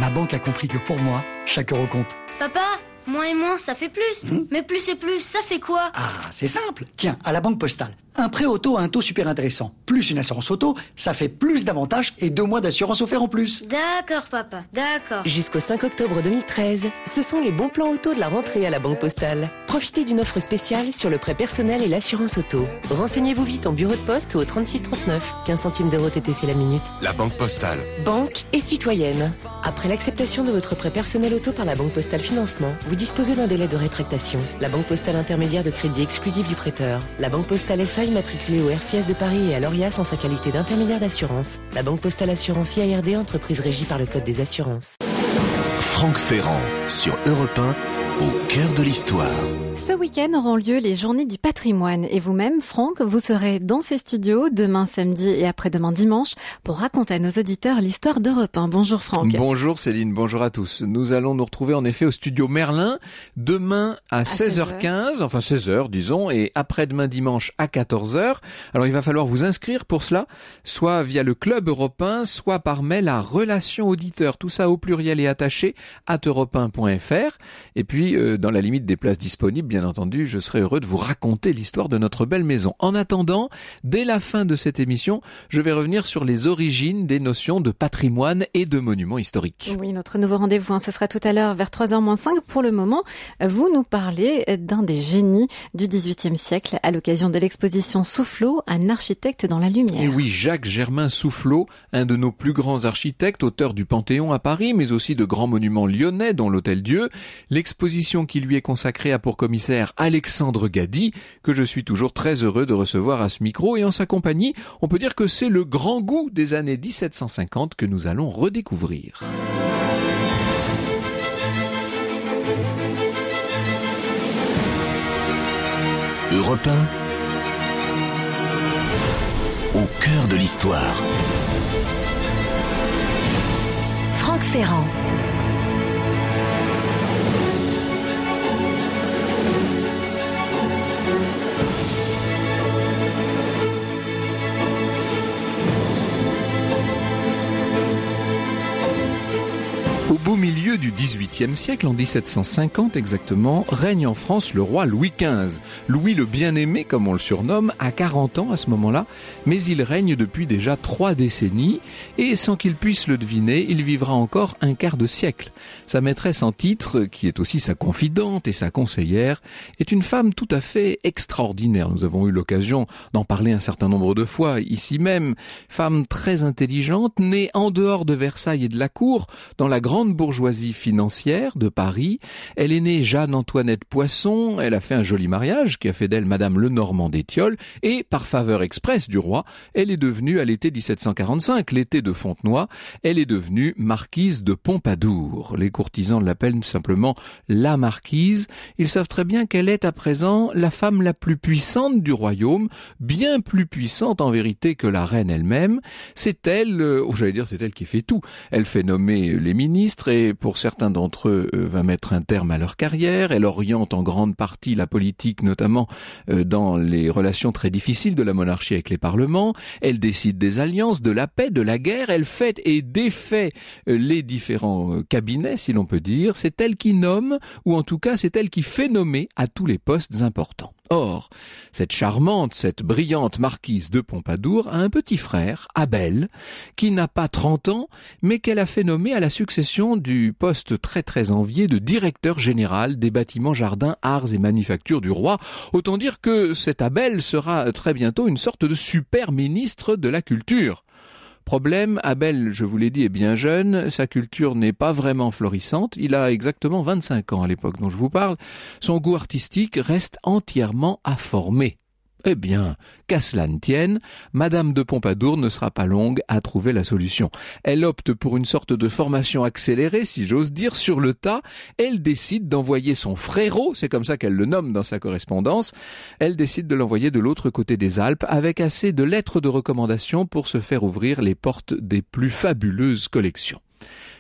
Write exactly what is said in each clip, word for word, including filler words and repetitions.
Ma banque a compris que pour moi, chaque euro compte. Papa, moins et moins, ça fait plus. Mmh. Mais plus et plus, ça fait quoi? Ah, c'est simple. Tiens, à la Banque Postale, un prêt auto à un taux super intéressant, plus une assurance auto, ça fait plus d'avantages et deux mois d'assurance offerts en plus. D'accord, papa, d'accord. Jusqu'au cinq octobre deux mille treize, ce sont les bons plans auto de la rentrée à la Banque Postale. Profitez d'une offre spéciale sur le prêt personnel et l'assurance auto. Renseignez-vous vite en bureau de poste ou au trente-six trente-neuf, quinze centimes d'euros T T C la minute. La Banque Postale. Banque et citoyenne. Après l'acceptation de votre prêt personnel auto par la Banque Postale Financement, vous disposez d'un délai de rétractation. La Banque Postale intermédiaire de crédit exclusif du prêteur. La Banque Postale S A immatriculée au R C S de Paris et à l'Orias en sa qualité d'intermédiaire d'assurance. La Banque Postale Assurance I A R D, entreprise régie par le Code des assurances. Franck Ferrand sur Europe un, au cœur de l'histoire. Ce week-end auront lieu les Journées du patrimoine et vous-même, Franck, vous serez dans ces studios demain samedi et après-demain dimanche pour raconter à nos auditeurs l'histoire d'Europe un. Bonjour Franck. Bonjour Céline, bonjour à tous. Nous allons nous retrouver en effet au studio Merlin demain à, à seize heures quinze, enfin seize heures disons, et après-demain dimanche à quatorze heures. Alors il va falloir vous inscrire pour cela, soit via le Club Europe un, soit par mail à Relations Auditeurs, tout ça au pluriel et attaché, arobase europe un point f r. Et puis euh, dans la limite des places disponibles, bien entendu, je serai heureux de vous raconter l'histoire de notre belle maison. En attendant, dès la fin de cette émission, je vais revenir sur les origines des notions de patrimoine et de monuments historiques. Oui, notre nouveau rendez-vous, hein, ce sera tout à l'heure vers trois heures moins cinq. Pour le moment, vous nous parlez d'un des génies du dix-huitième siècle à l'occasion de l'exposition Soufflot, un architecte dans la lumière. Et oui, Jacques-Germain Soufflot, un de nos plus grands architectes, auteur du Panthéon à Paris, mais aussi de grands monuments lyonnais, dont l'Hôtel-Dieu. L'exposition qui lui est consacrée a pour commissaire Alexandre Gady, que je suis toujours très heureux de recevoir à ce micro, et en sa compagnie, on peut dire que c'est le grand goût des années dix-sept cent cinquante que nous allons redécouvrir. Europe un, au cœur de l'histoire. Franck Ferrand. Au beau milieu du dix-huitième siècle, en dix-sept cent cinquante exactement, règne en France le roi Louis quinze. Louis le bien-aimé, comme on le surnomme, a quarante ans à ce moment-là, mais il règne depuis déjà trois décennies, et sans qu'il puisse le deviner, il vivra encore un quart de siècle. Sa maîtresse en titre, qui est aussi sa confidente et sa conseillère, est une femme tout à fait extraordinaire. Nous avons eu l'occasion d'en parler un certain nombre de fois ici même. Femme très intelligente, née en dehors de Versailles et de la cour, dans la grande bourgeoisie financière de Paris. Elle est née Jeanne-Antoinette Poisson, elle a fait un joli mariage qui a fait d'elle Madame Lenormand d'Étiolles, et par faveur express du roi, elle est devenue à l'été dix-sept cent quarante-cinq, l'été de Fontenoy, elle est devenue marquise de Pompadour. Les courtisans l'appellent simplement la marquise. Ils savent très bien qu'elle est à présent la femme la plus puissante du royaume, bien plus puissante en vérité que la reine elle-même. C'est elle, euh, oh, j'allais dire c'est elle qui fait tout. Elle fait nommer les ministres et pour certains d'entre eux euh, va mettre un terme à leur carrière. Elle oriente en grande partie la politique, notamment euh, dans les relations très difficiles de la monarchie avec les parlements. Elle décide des alliances, de la paix, de la guerre. Elle fait et défait euh, les différents euh, cabinets, si l'on peut dire. C'est elle qui nomme, ou en tout cas c'est elle qui fait nommer à tous les postes importants. Or, cette charmante, cette brillante marquise de Pompadour a un petit frère, Abel, qui n'a pas trente ans, mais qu'elle a fait nommer à la succession du poste très très envié de directeur général des bâtiments, jardins, arts et manufactures du roi. Autant dire que cet Abel sera très bientôt une sorte de super ministre de la culture. Problème, Abel, je vous l'ai dit, est bien jeune, sa culture n'est pas vraiment florissante, il a exactement vingt-cinq ans à l'époque dont je vous parle, son goût artistique reste entièrement à former. Eh bien, qu'à cela ne tienne, Madame de Pompadour ne sera pas longue à trouver la solution. Elle opte pour une sorte de formation accélérée, si j'ose dire, sur le tas. Elle décide d'envoyer son frérot, c'est comme ça qu'elle le nomme dans sa correspondance, elle décide de l'envoyer de l'autre côté des Alpes avec assez de lettres de recommandation pour se faire ouvrir les portes des plus fabuleuses collections.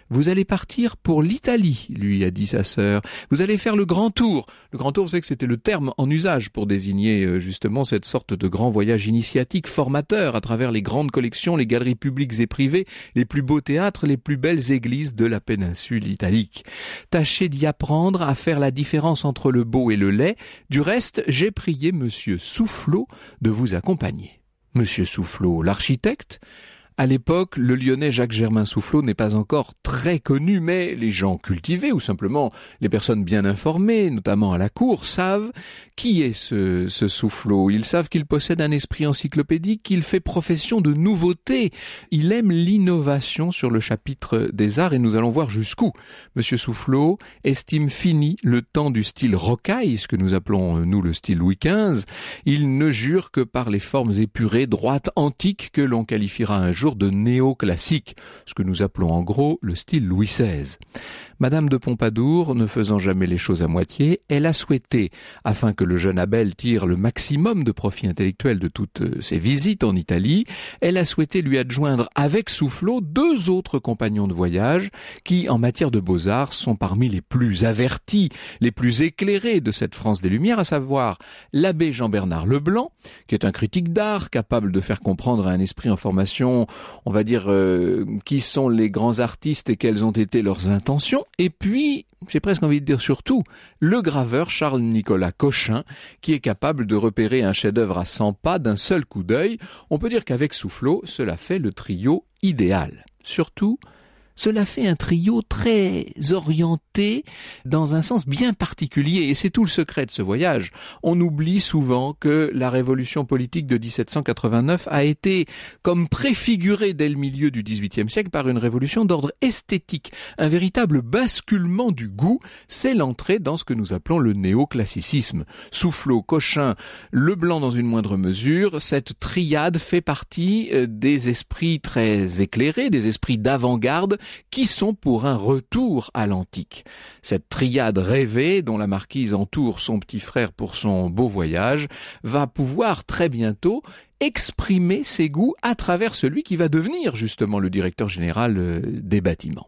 Vous allez partir pour l'Italie, lui a dit sa sœur. Vous allez faire le grand tour. Le grand tour, vous savez que c'était le terme en usage pour désigner justement cette sorte de grand voyage initiatique formateur à travers les grandes collections, les galeries publiques et privées, les plus beaux théâtres, les plus belles églises de la péninsule italique. Tâchez d'y apprendre à faire la différence entre le beau et le laid. Du reste, j'ai prié Monsieur Soufflot de vous accompagner. Monsieur Soufflot, l'architecte? À l'époque, le Lyonnais Jacques-Germain Soufflot n'est pas encore très connu, mais les gens cultivés ou simplement les personnes bien informées, notamment à la cour, savent qui est ce, ce Soufflot. Ils savent qu'il possède un esprit encyclopédique, qu'il fait profession de nouveauté. Il aime l'innovation sur le chapitre des arts et nous allons voir jusqu'où. Monsieur Soufflot estime fini le temps du style rocaille, ce que nous appelons nous le style Louis quinze. Il ne jure que par les formes épurées, droites, antiques que l'on qualifiera un jour de néoclassique, ce que nous appelons en gros le style Louis seize. Madame de Pompadour, ne faisant jamais les choses à moitié, elle a souhaité, afin que le jeune Abel tire le maximum de profit intellectuel de toutes ses visites en Italie, elle a souhaité lui adjoindre avec Soufflot deux autres compagnons de voyage qui, en matière de beaux-arts, sont parmi les plus avertis, les plus éclairés de cette France des Lumières, à savoir l'abbé Jean-Bernard Leblanc, qui est un critique d'art capable de faire comprendre à un esprit en formation, on va dire, euh, qui sont les grands artistes et quelles ont été leurs intentions. Et puis, j'ai presque envie de dire surtout, le graveur Charles-Nicolas Cochin, qui est capable de repérer un chef-d'œuvre à cent pas d'un seul coup d'œil. On peut dire qu'avec Soufflot, cela fait le trio idéal. Surtout, cela fait un trio très orienté dans un sens bien particulier et c'est tout le secret de ce voyage. On oublie souvent que la révolution politique de dix-sept cent quatre-vingt-neuf a été comme préfigurée dès le milieu du dix-huitième siècle par une révolution d'ordre esthétique, un véritable basculement du goût. C'est l'entrée dans ce que nous appelons le néoclassicisme. Soufflot, Cochin, Leblanc dans une moindre mesure, cette triade fait partie des esprits très éclairés, des esprits d'avant-garde qui sont pour un retour à l'antique. Cette triade rêvée, dont la marquise entoure son petit frère pour son beau voyage, va pouvoir très bientôt exprimer ses goûts à travers celui qui va devenir justement le directeur général des bâtiments.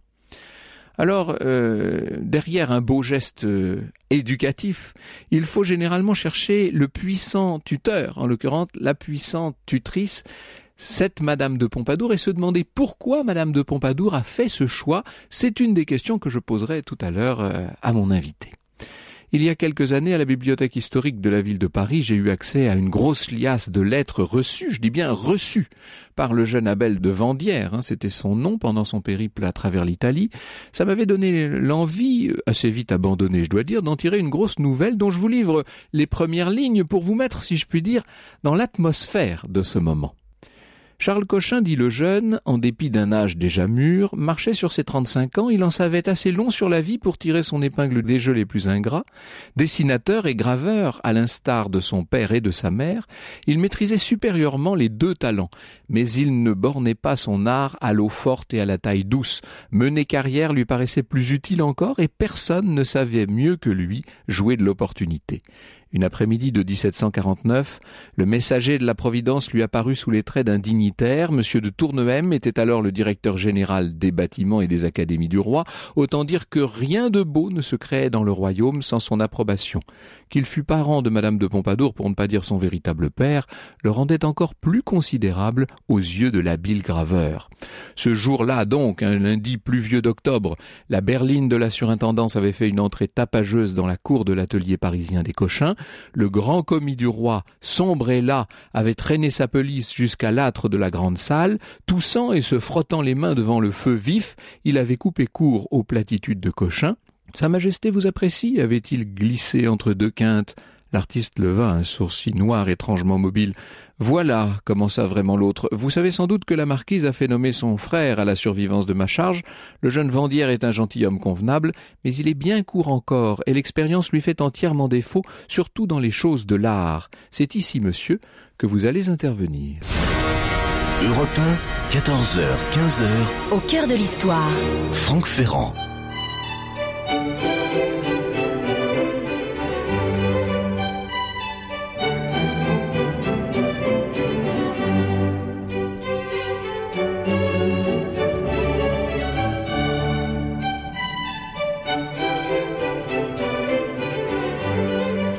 Alors, euh, derrière un beau geste euh, éducatif, il faut généralement chercher le puissant tuteur, en l'occurrence la puissante tutrice, cette Madame de Pompadour, et se demander pourquoi Madame de Pompadour a fait ce choix. C'est une des questions que je poserai tout à l'heure euh, à mon invité. Il y a quelques années, à la bibliothèque historique de la ville de Paris, j'ai eu accès à une grosse liasse de lettres reçues, je dis bien reçues, par le jeune Abel de Vandières, hein, c'était son nom pendant son périple à travers l'Italie. Ça m'avait donné l'envie, assez vite abandonnée je dois dire, d'en tirer une grosse nouvelle dont je vous livre les premières lignes pour vous mettre, si je puis dire, dans l'atmosphère de ce moment. Charles Cochin, dit le jeune, en dépit d'un âge déjà mûr, marchait sur ses trente-cinq ans, il en savait assez long sur la vie pour tirer son épingle des jeux les plus ingrats. Dessinateur et graveur, à l'instar de son père et de sa mère, il maîtrisait supérieurement les deux talents, mais il ne bornait pas son art à l'eau forte et à la taille douce. Mener carrière lui paraissait plus utile encore et personne ne savait mieux que lui jouer de l'opportunité. Une après-midi de dix-sept cent quarante-neuf, le messager de la Providence lui apparut sous les traits d'un dignitaire. Monsieur de Tournehem était alors le directeur général des bâtiments et des académies du roi. Autant dire que rien de beau ne se créait dans le royaume sans son approbation. Qu'il fût parent de Madame de Pompadour, pour ne pas dire son véritable père, le rendait encore plus considérable aux yeux de l'habile graveur. Ce jour-là donc, un lundi pluvieux d'octobre, la berline de la surintendance avait fait une entrée tapageuse dans la cour de l'atelier parisien des Cochins. Le grand commis du roi, sombre et las, avait traîné sa pelisse jusqu'à l'âtre de la grande salle. Toussant et se frottant les mains devant le feu vif, il avait coupé court aux platitudes de Cochin. « Sa Majesté vous apprécie » avait-il glissé entre deux quintes. L'artiste leva un sourcil noir étrangement mobile. « Voilà, commença vraiment l'autre. Vous savez sans doute que la marquise a fait nommer son frère à la survivance de ma charge. Le jeune Vandières est un gentilhomme convenable, mais il est bien court encore, et l'expérience lui fait entièrement défaut, surtout dans les choses de l'art. C'est ici, monsieur, que vous allez intervenir. » Europe un, quatorze heures, quinze heures. Au cœur de l'histoire. Franck Ferrand.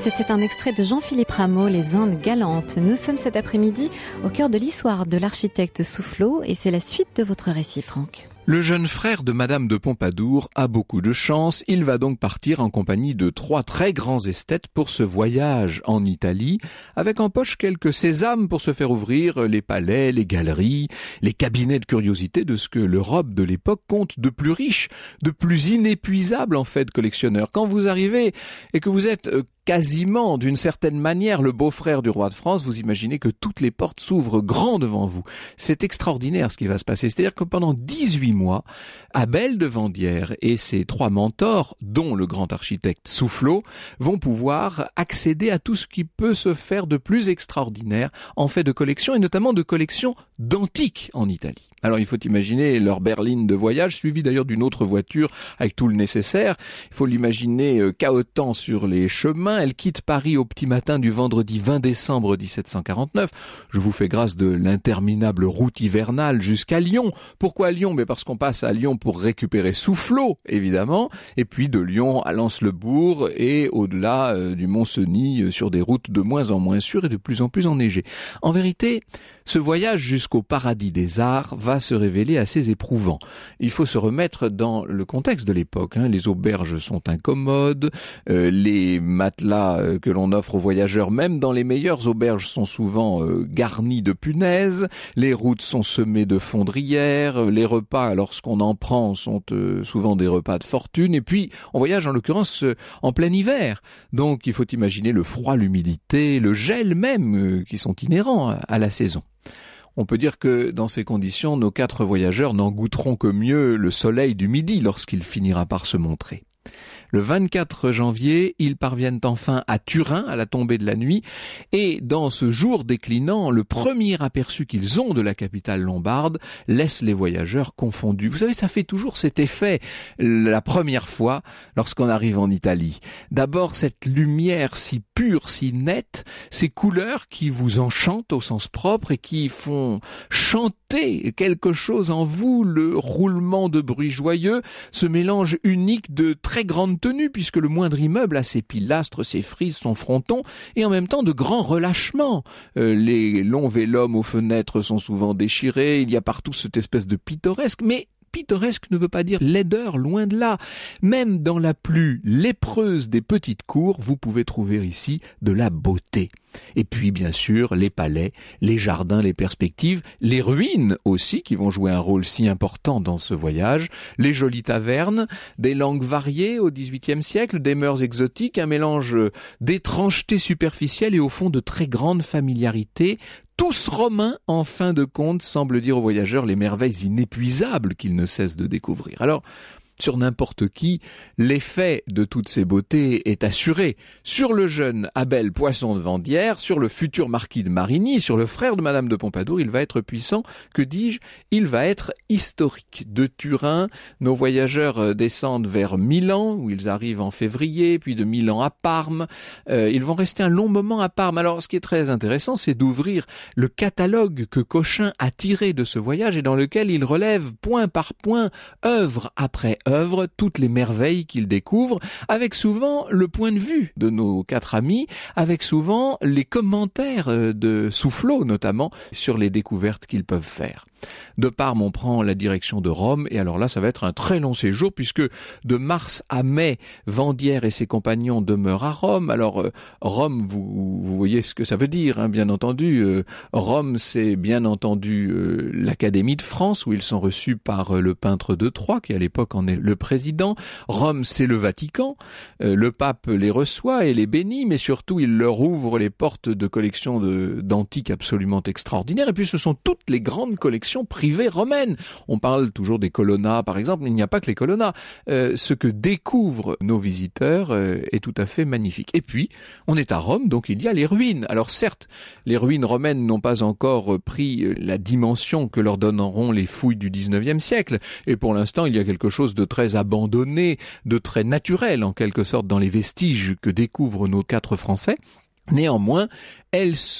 C'était un extrait de Jean-Philippe Rameau, Les Indes galantes. Nous sommes cet après-midi au cœur de l'histoire de l'architecte Soufflot et c'est la suite de votre récit, Franck. Le jeune frère de Madame de Pompadour a beaucoup de chance. Il va donc partir en compagnie de trois très grands esthètes pour ce voyage en Italie, avec en poche quelques sésames pour se faire ouvrir les palais, les galeries, les cabinets de curiosités de ce que l'Europe de l'époque compte de plus riche, de plus inépuisable en fait collectionneurs. Quand vous arrivez et que vous êtes quasiment, d'une certaine manière, le beau-frère du roi de France, vous imaginez que toutes les portes s'ouvrent grand devant vous. C'est extraordinaire ce qui va se passer. C'est-à-dire que pendant dix-huit mois, Abel de Vandières et ses trois mentors, dont le grand architecte Soufflot, vont pouvoir accéder à tout ce qui peut se faire de plus extraordinaire en fait de collection, et notamment de collection d'antiques en Italie. Alors il faut imaginer leur berline de voyage, suivie d'ailleurs d'une autre voiture avec tout le nécessaire. Il faut l'imaginer euh, cahotant sur les chemins. Elle quitte Paris au petit matin du vendredi vingt décembre dix-sept cent quarante-neuf. Je vous fais grâce de l'interminable route hivernale jusqu'à Lyon. Pourquoi Lyon? Mais parce qu'on passe à Lyon pour récupérer Soufflot, évidemment. Et puis de Lyon à Lens-le-Bourg et au-delà euh, du Mont-Cenis euh, sur des routes de moins en moins sûres et de plus en plus enneigées. En vérité, ce voyage jusqu'au paradis des arts va se révéler assez éprouvant. Il faut se remettre dans le contexte de l'époque. Hein. Les auberges sont incommodes, euh, les matelas euh, que l'on offre aux voyageurs, même dans les meilleures auberges, sont souvent euh, garnis de punaises, les routes sont semées de fondrières, les repas, lorsqu'on en prend, sont euh, souvent des repas de fortune, et puis on voyage en l'occurrence euh, en plein hiver. Donc il faut imaginer le froid, l'humidité, le gel même, euh, qui sont inhérents à la saison. On peut dire que dans ces conditions, nos quatre voyageurs n'en goûteront que mieux le soleil du midi lorsqu'il finira par se montrer. Le vingt-quatre janvier, ils parviennent enfin à Turin, à la tombée de la nuit, et dans ce jour déclinant, le premier aperçu qu'ils ont de la capitale lombarde laisse les voyageurs confondus. Vous savez, ça fait toujours cet effet la première fois lorsqu'on arrive en Italie. D'abord, cette lumière si pure, si nette, ces couleurs qui vous enchantent au sens propre et qui font chanter quelque chose en vous, le roulement de bruits joyeux, ce mélange unique de très grandes tenues, puisque le moindre immeuble a ses pilastres, ses frises, son fronton, et en même temps de grands relâchements. Euh, les longs vélums aux fenêtres sont souvent déchirés, il y a partout cette espèce de pittoresque, mais pittoresque ne veut pas dire laideur, loin de là. Même dans la plus lépreuse des petites cours, vous pouvez trouver ici de la beauté. Et puis, bien sûr, les palais, les jardins, les perspectives, les ruines aussi, qui vont jouer un rôle si important dans ce voyage, les jolies tavernes, des langues variées au dix-huitième siècle, des mœurs exotiques, un mélange d'étrangeté superficielle et au fond de très grande familiarité. Tous romains, en fin de compte, semblent dire aux voyageurs les merveilles inépuisables qu'ils ne cessent de découvrir. Alors, sur n'importe qui, l'effet de toutes ces beautés est assuré. Sur le jeune Abel Poisson de Vandières, sur le futur marquis de Marigny, sur le frère de Madame de Pompadour, il va être puissant, que dis-je, il va être historique. De Turin, nos voyageurs descendent vers Milan, où ils arrivent en février, puis de Milan à Parme. Euh, ils vont rester un long moment à Parme. Alors, ce qui est très intéressant, c'est d'ouvrir le catalogue que Cochin a tiré de ce voyage et dans lequel il relève point par point, œuvre après œuvre, toutes les merveilles qu'il découvre, avec souvent le point de vue de nos quatre amis, avec souvent les commentaires de Soufflot notamment sur les découvertes qu'ils peuvent faire. De Parme, on prend la direction de Rome, et alors là, ça va être un très long séjour, puisque de mars à mai, Vandières et ses compagnons demeurent à Rome. Alors, euh, Rome, vous, vous voyez ce que ça veut dire, hein, bien entendu. Euh, Rome, c'est bien entendu euh, l'Académie de France, où ils sont reçus par euh, le peintre de Troyes, qui à l'époque en est le président. Rome, c'est le Vatican. Euh, le pape les reçoit et les bénit, mais surtout, il leur ouvre les portes de collections de, d'antiques absolument extraordinaires. Et puis, ce sont toutes les grandes collections privées romaines. On parle toujours des colonnats, par exemple, mais il n'y a pas que les colonnats. Euh, ce que découvrent nos visiteurs euh, est tout à fait magnifique. Et puis, on est à Rome, donc il y a les ruines. Alors certes, les ruines romaines n'ont pas encore pris la dimension que leur donneront les fouilles du dix-neuvième siècle. Et pour l'instant, il y a quelque chose de très abandonné, de très naturel, en quelque sorte, dans les vestiges que découvrent nos quatre Français. Néanmoins, elles sont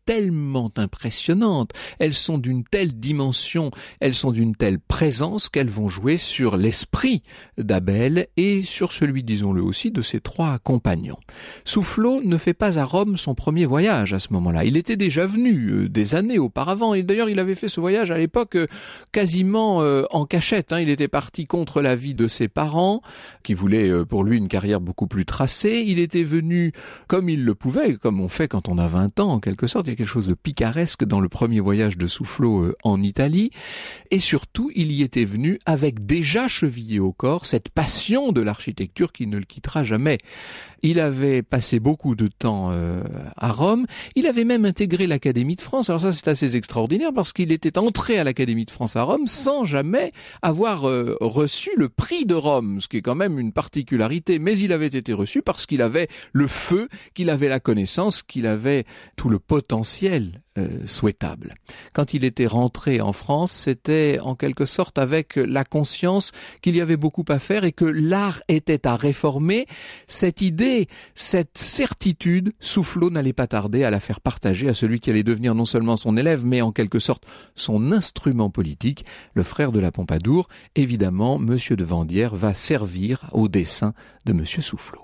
tellement impressionnantes, elles sont d'une telle dimension, elles sont d'une telle présence qu'elles vont jouer sur l'esprit d'Abel et sur celui, disons-le aussi, de ses trois compagnons. Soufflot ne fait pas à Rome son premier voyage à ce moment-là. Il était déjà venu euh, des années auparavant, et d'ailleurs il avait fait ce voyage à l'époque euh, quasiment euh, en cachette. Hein. Il était parti contre l'avis de ses parents, qui voulaient euh, pour lui une carrière beaucoup plus tracée. Il était venu comme il le pouvait, comme on fait quand on a vingt ans en quelque sorte. Il y a quelque chose de picaresque dans le premier voyage de Soufflot euh, en Italie. Et surtout, il y était venu avec déjà chevillé au corps cette passion de l'architecture qui ne le quittera jamais. Il avait passé beaucoup de temps euh, à Rome. Il avait même intégré l'Académie de France. Alors ça, c'est assez extraordinaire parce qu'il était entré à l'Académie de France à Rome sans jamais avoir euh, reçu le prix de Rome, ce qui est quand même une particularité. Mais il avait été reçu parce qu'il avait le feu, qu'il avait la connaissance, qu'il avait tout le potentiel Euh, souhaitable. Quand il était rentré en France, c'était en quelque sorte avec la conscience qu'il y avait beaucoup à faire et que l'art était à réformer. Cette idée, cette certitude, Soufflot n'allait pas tarder à la faire partager à celui qui allait devenir non seulement son élève, mais en quelque sorte son instrument politique, le frère de la Pompadour. Évidemment, Monsieur de Vandières va servir au dessein de Monsieur Soufflot.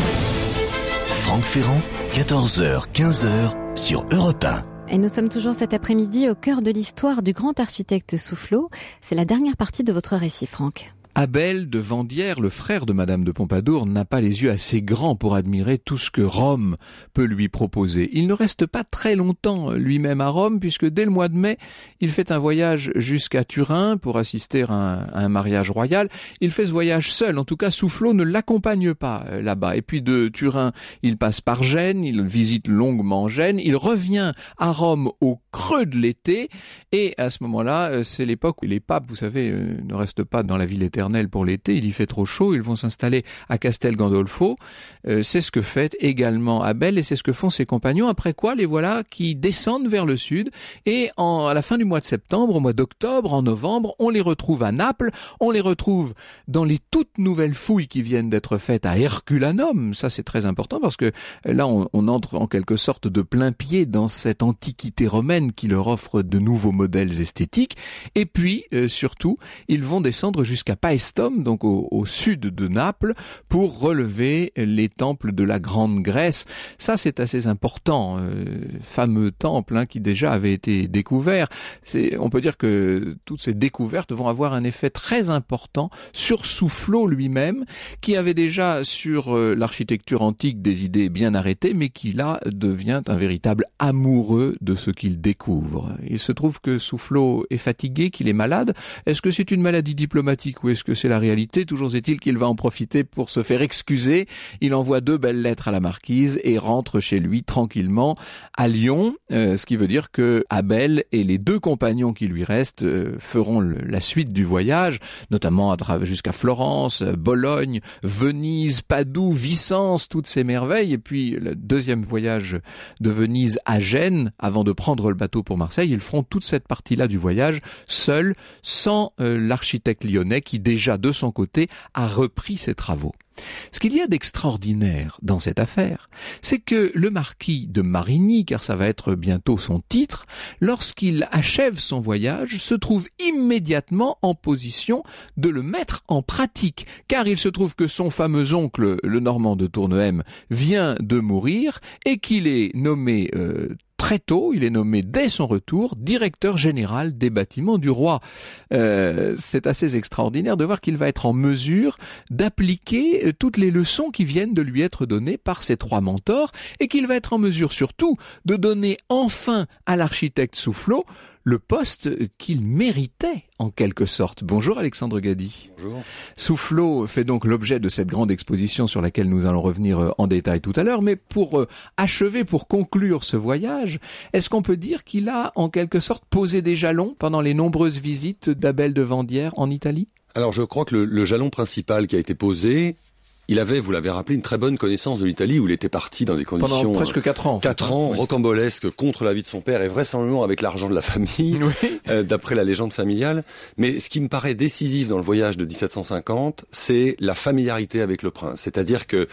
Franck Ferrand, quatorze heures quinze sur Europe un. Et nous sommes toujours cet après-midi au cœur de l'histoire du grand architecte Soufflot. C'est la dernière partie de votre récit, Franck. Abel de Vandières, le frère de Madame de Pompadour, n'a pas les yeux assez grands pour admirer tout ce que Rome peut lui proposer. Il ne reste pas très longtemps lui-même à Rome, puisque dès le mois de mai, il fait un voyage jusqu'à Turin pour assister à un, à un mariage royal. Il fait ce voyage seul, en tout cas Soufflot ne l'accompagne pas euh, là-bas. Et puis de Turin, il passe par Gênes, il visite longuement Gênes, il revient à Rome au creux de l'été, et à ce moment-là, euh, c'est l'époque où les papes, vous savez, euh, ne restent pas dans la ville éternelle pour l'été, il y fait trop chaud, ils vont s'installer à Castel Gandolfo. Euh, c'est ce que fait également Abel et c'est ce que font ses compagnons, après quoi les voilà qui descendent vers le sud et en, à la fin du mois de septembre, au mois d'octobre, en novembre, on les retrouve à Naples, on les retrouve dans les toutes nouvelles fouilles qui viennent d'être faites à Herculanum. Ça c'est très important parce que là on, on entre en quelque sorte de plein pied dans cette antiquité romaine qui leur offre de nouveaux modèles esthétiques. Et puis euh, surtout, ils vont descendre jusqu'à Paestum, donc au, au sud de Naples, pour relever les temples de la Grande Grèce. Ça, c'est assez important. Euh, fameux temple hein, qui déjà avait été découvert. C'est, on peut dire que toutes ces découvertes vont avoir un effet très important sur Soufflot lui-même, qui avait déjà sur euh, l'architecture antique des idées bien arrêtées, mais qui là devient un véritable amoureux de ce qu'il découvre. Il se trouve que Soufflot est fatigué, qu'il est malade. Est-ce que c'est une maladie diplomatique ou est-ce que c'est la réalité? Toujours est-il qu'il va en profiter pour se faire excuser. Il envoie deux belles lettres à la marquise et rentre chez lui tranquillement à Lyon, euh, ce qui veut dire que Abel et les deux compagnons qui lui restent euh, feront le, la suite du voyage, notamment à travers jusqu'à Florence, Bologne, Venise, Padoue, Vicence, toutes ces merveilles. Et puis le deuxième voyage de Venise à Gênes, avant de prendre le bateau pour Marseille, ils feront toute cette partie-là du voyage seuls, sans euh, l'architecte lyonnais qui déjà de son côté a repris ses travaux. Ce qu'il y a d'extraordinaire dans cette affaire, c'est que le marquis de Marigny, car ça va être bientôt son titre, lorsqu'il achève son voyage, se trouve immédiatement en position de le mettre en pratique, car il se trouve que son fameux oncle, le Normand de Tournehem, vient de mourir et qu'il est nommé euh, très tôt, il est nommé dès son retour directeur général des bâtiments du roi. Euh, c'est assez extraordinaire de voir qu'il va être en mesure d'appliquer toutes les leçons qui viennent de lui être données par ses trois mentors et qu'il va être en mesure surtout de donner enfin à l'architecte Soufflot le poste qu'il méritait en quelque sorte. Bonjour Alexandre Gady. Bonjour. Soufflot fait donc l'objet de cette grande exposition sur laquelle nous allons revenir en détail tout à l'heure, mais pour achever, pour conclure ce voyage, est-ce qu'on peut dire qu'il a en quelque sorte posé des jalons pendant les nombreuses visites d'Abel de Vandières en Italie? Alors je crois que le, le jalon principal qui a été posé, il avait, vous l'avez rappelé, une très bonne connaissance de l'Italie où il était parti dans des conditions... Pendant presque quatre ans. En fait, quatre ans, oui. Rocambolesques, contre l'avis de son père et vraisemblablement avec l'argent de la famille, oui. euh, d'après la légende familiale. Mais ce qui me paraît décisif dans le voyage de dix-sept cent cinquante, c'est la familiarité avec le prince. C'est-à-dire que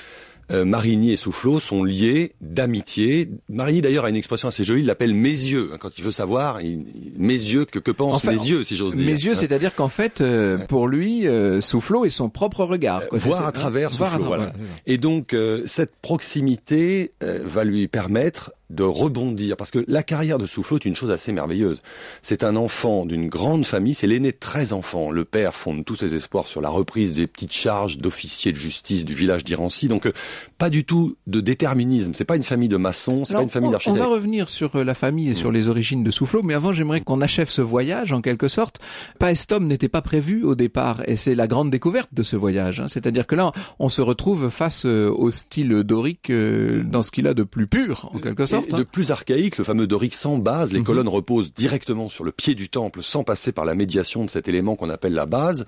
euh, Marigny et Soufflot sont liés d'amitié. Marigny d'ailleurs a une expression assez jolie, il l'appelle mes yeux. Quand il veut savoir, il, mes yeux, que, que pensent enfin, mes yeux, si j'ose dire. Mes yeux, hein. c'est-à-dire qu'en fait, euh, pour lui, euh, Soufflot est son propre regard. Quoi. Voir c'est, à travers hein, Soufflot, voilà. voilà et donc, euh, cette proximité euh, va lui permettre de rebondir, parce que la carrière de Soufflot est une chose assez merveilleuse. C'est un enfant d'une grande famille, c'est l'aîné de treize enfants. Le père fonde tous ses espoirs sur la reprise des petites charges d'officiers de justice du village d'Irancy, donc euh, pas du tout de déterminisme. C'est pas une famille de maçons, c'est Alors, pas une famille on, d'architectes. On va revenir sur la famille et mmh. sur les origines de Soufflot, mais avant j'aimerais qu'on achève ce voyage en quelque sorte. Paestum n'était pas prévu au départ, et c'est la grande découverte de ce voyage. Hein. C'est-à-dire que là, on se retrouve face au style dorique euh, dans ce qu'il a de plus pur, en quelque sorte. Et hein. de plus archaïque, le fameux dorique sans base. Les mmh. colonnes reposent directement sur le pied du temple, sans passer par la médiation de cet élément qu'on appelle la base.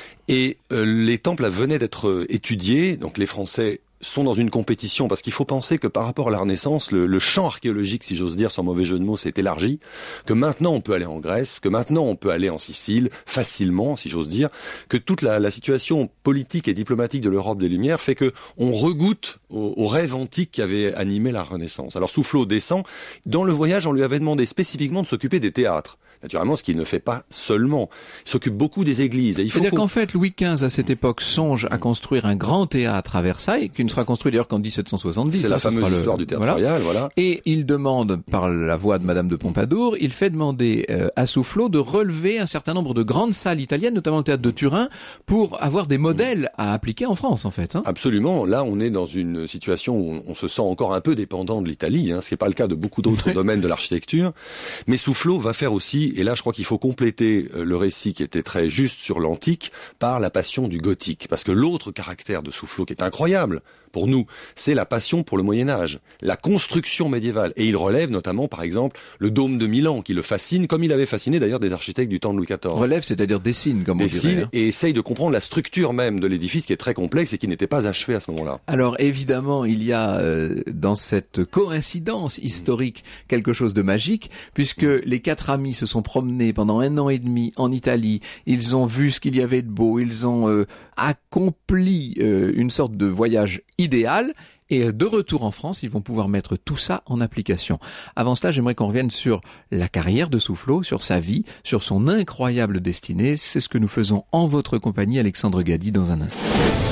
Et euh, les temples venaient d'être étudiés, donc les Français sont dans une compétition, parce qu'il faut penser que par rapport à la Renaissance, le, le champ archéologique, si j'ose dire, sans mauvais jeu de mots, s'est élargi, que maintenant on peut aller en Grèce, que maintenant on peut aller en Sicile, facilement, si j'ose dire, que toute la, la situation politique et diplomatique de l'Europe des Lumières fait que on regoute au, au rêve antique qui avait animé la Renaissance. Alors Soufflot descend. Dans le voyage, on lui avait demandé spécifiquement de s'occuper des théâtres. Naturellement, ce qu'il ne fait pas seulement. Il s'occupe beaucoup des églises. Et il faut C'est-à-dire qu'en fait, Louis quinze, à cette époque, songe à construire un grand théâtre à Versailles, qui ne sera construit d'ailleurs qu'en dix-sept cent soixante-dix. C'est la fameuse histoire le... du théâtre voilà. royal, voilà. Et il demande, par la voix de Madame de Pompadour, il fait demander euh, à Soufflot de relever un certain nombre de grandes salles italiennes, notamment le théâtre de Turin, pour avoir des modèles à appliquer en France, en fait. Hein. Absolument. Là, on est dans une situation où on se sent encore un peu dépendant de l'Italie, hein, ce qui n'est pas le cas de beaucoup d'autres domaines de l'architecture. Mais Soufflot va faire aussi, et là, je crois qu'il faut compléter le récit qui était très juste sur l'antique par la passion du gothique. Parce que l'autre caractère de Soufflot qui est incroyable pour nous, c'est la passion pour le Moyen-Âge, la construction médiévale. Et il relève notamment, par exemple, le dôme de Milan, qui le fascine, comme il avait fasciné d'ailleurs des architectes du temps de Louis quatorze. Relève, c'est-à-dire dessine, comme dessine, on dirait. Hein. Et essaye de comprendre la structure même de l'édifice, qui est très complexe et qui n'était pas achevé à ce moment-là. Alors évidemment, il y a euh, dans cette coïncidence historique quelque chose de magique, puisque les quatre amis se sont promenés pendant un an et demi en Italie. Ils ont vu ce qu'il y avait de beau, ils ont euh, accompli euh, une sorte de voyage idéal. Et de retour en France, ils vont pouvoir mettre tout ça en application. Avant cela, j'aimerais qu'on revienne sur la carrière de Soufflot, sur sa vie, sur son incroyable destinée. C'est ce que nous faisons en votre compagnie, Alexandre Gady, dans un instant.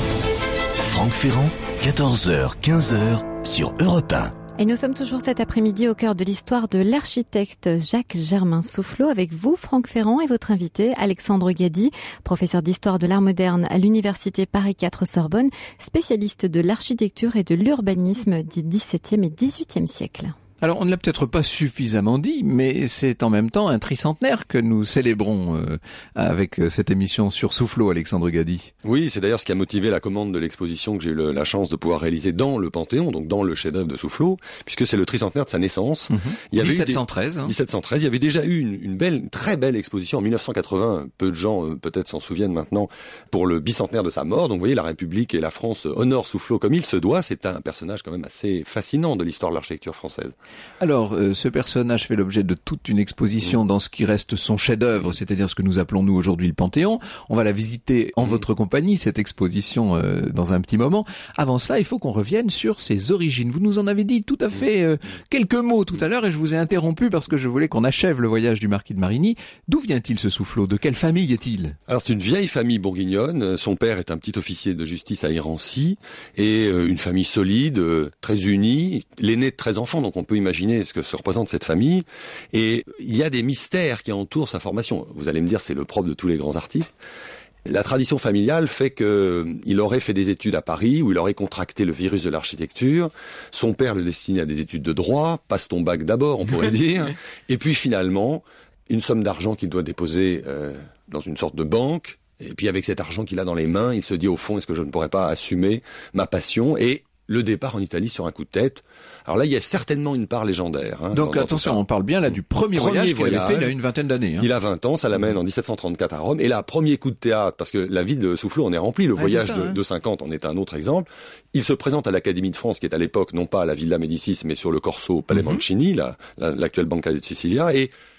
Franck Ferrand, quatorze heures quinze heures sur Europe un. Et nous sommes toujours cet après-midi au cœur de l'histoire de l'architecte Jacques-Germain Soufflot avec vous, Franck Ferrand, et votre invité, Alexandre Gady, professeur d'histoire de l'art moderne à l'université Paris quatre Sorbonne, spécialiste de l'architecture et de l'urbanisme du dix-septième et dix-huitième siècle. Alors, on ne l'a peut-être pas suffisamment dit, mais c'est en même temps un tricentenaire que nous célébrons euh, avec cette émission sur Soufflot, Alexandre Gady. Oui, c'est d'ailleurs ce qui a motivé la commande de l'exposition que j'ai eu le, la chance de pouvoir réaliser dans le Panthéon, donc dans le chef-d'œuvre de Soufflot, puisque c'est le tricentenaire de sa naissance. Mmh. Il y avait dix-sept cent treize. Eu des, hein. dix-sept cent treize. Il y avait déjà eu une, une belle, une très belle exposition en mille neuf cent quatre-vingts. Peu de gens euh, peut-être s'en souviennent maintenant pour le bicentenaire de sa mort. Donc vous voyez, la République et la France honorent Soufflot comme il se doit. C'est un personnage quand même assez fascinant de l'histoire de l'architecture française. Alors, euh, ce personnage fait l'objet de toute une exposition mmh. dans ce qui reste son chef-d'œuvre, c'est-à-dire ce que nous appelons nous aujourd'hui le Panthéon. On va la visiter en mmh. votre compagnie, cette exposition, euh, dans un petit moment. Avant cela, il faut qu'on revienne sur ses origines. Vous nous en avez dit tout à fait euh, quelques mots tout à l'heure et je vous ai interrompu parce que je voulais qu'on achève le voyage du marquis de Marigny. D'où vient-il ce Soufflot? De quelle famille est-il? Alors c'est une vieille famille bourguignonne. Son père est un petit officier de justice à Irancy et euh, une famille solide, euh, très unie. L'aîné de treize enfants, donc on peut imaginer ce que se représente cette famille. Et il y a des mystères qui entourent sa formation. Vous allez me dire, c'est le propre de tous les grands artistes. La tradition familiale fait qu'il aurait fait des études à Paris, où il aurait contracté le virus de l'architecture. Son père le destinait à des études de droit. Passe ton bac d'abord, on pourrait dire. Et puis finalement, une somme d'argent qu'il doit déposer euh, dans une sorte de banque. Et puis avec cet argent qu'il a dans les mains, il se dit au fond, est-ce que je ne pourrais pas assumer ma passion? Et le départ en Italie sur un coup de tête. Alors là, il y a certainement une part légendaire. Hein, Donc dans, attention, dans on parle bien là du premier, premier voyage qu'il avait fait il y a une vingtaine d'années. Hein. Il a vingt ans, ça l'amène en dix-sept cent trente-quatre à Rome. Et là, premier coup de théâtre, parce que la vie de Soufflot en est remplie. Le ah, voyage ça, de, hein. de cinquante en est un autre exemple. Il se présente à l'Académie de France, qui est à l'époque, non pas à la Villa Médicis, mais sur le Corso Palais mm-hmm. Mancini, la, la, l'actuelle Banca di Sicilia. Et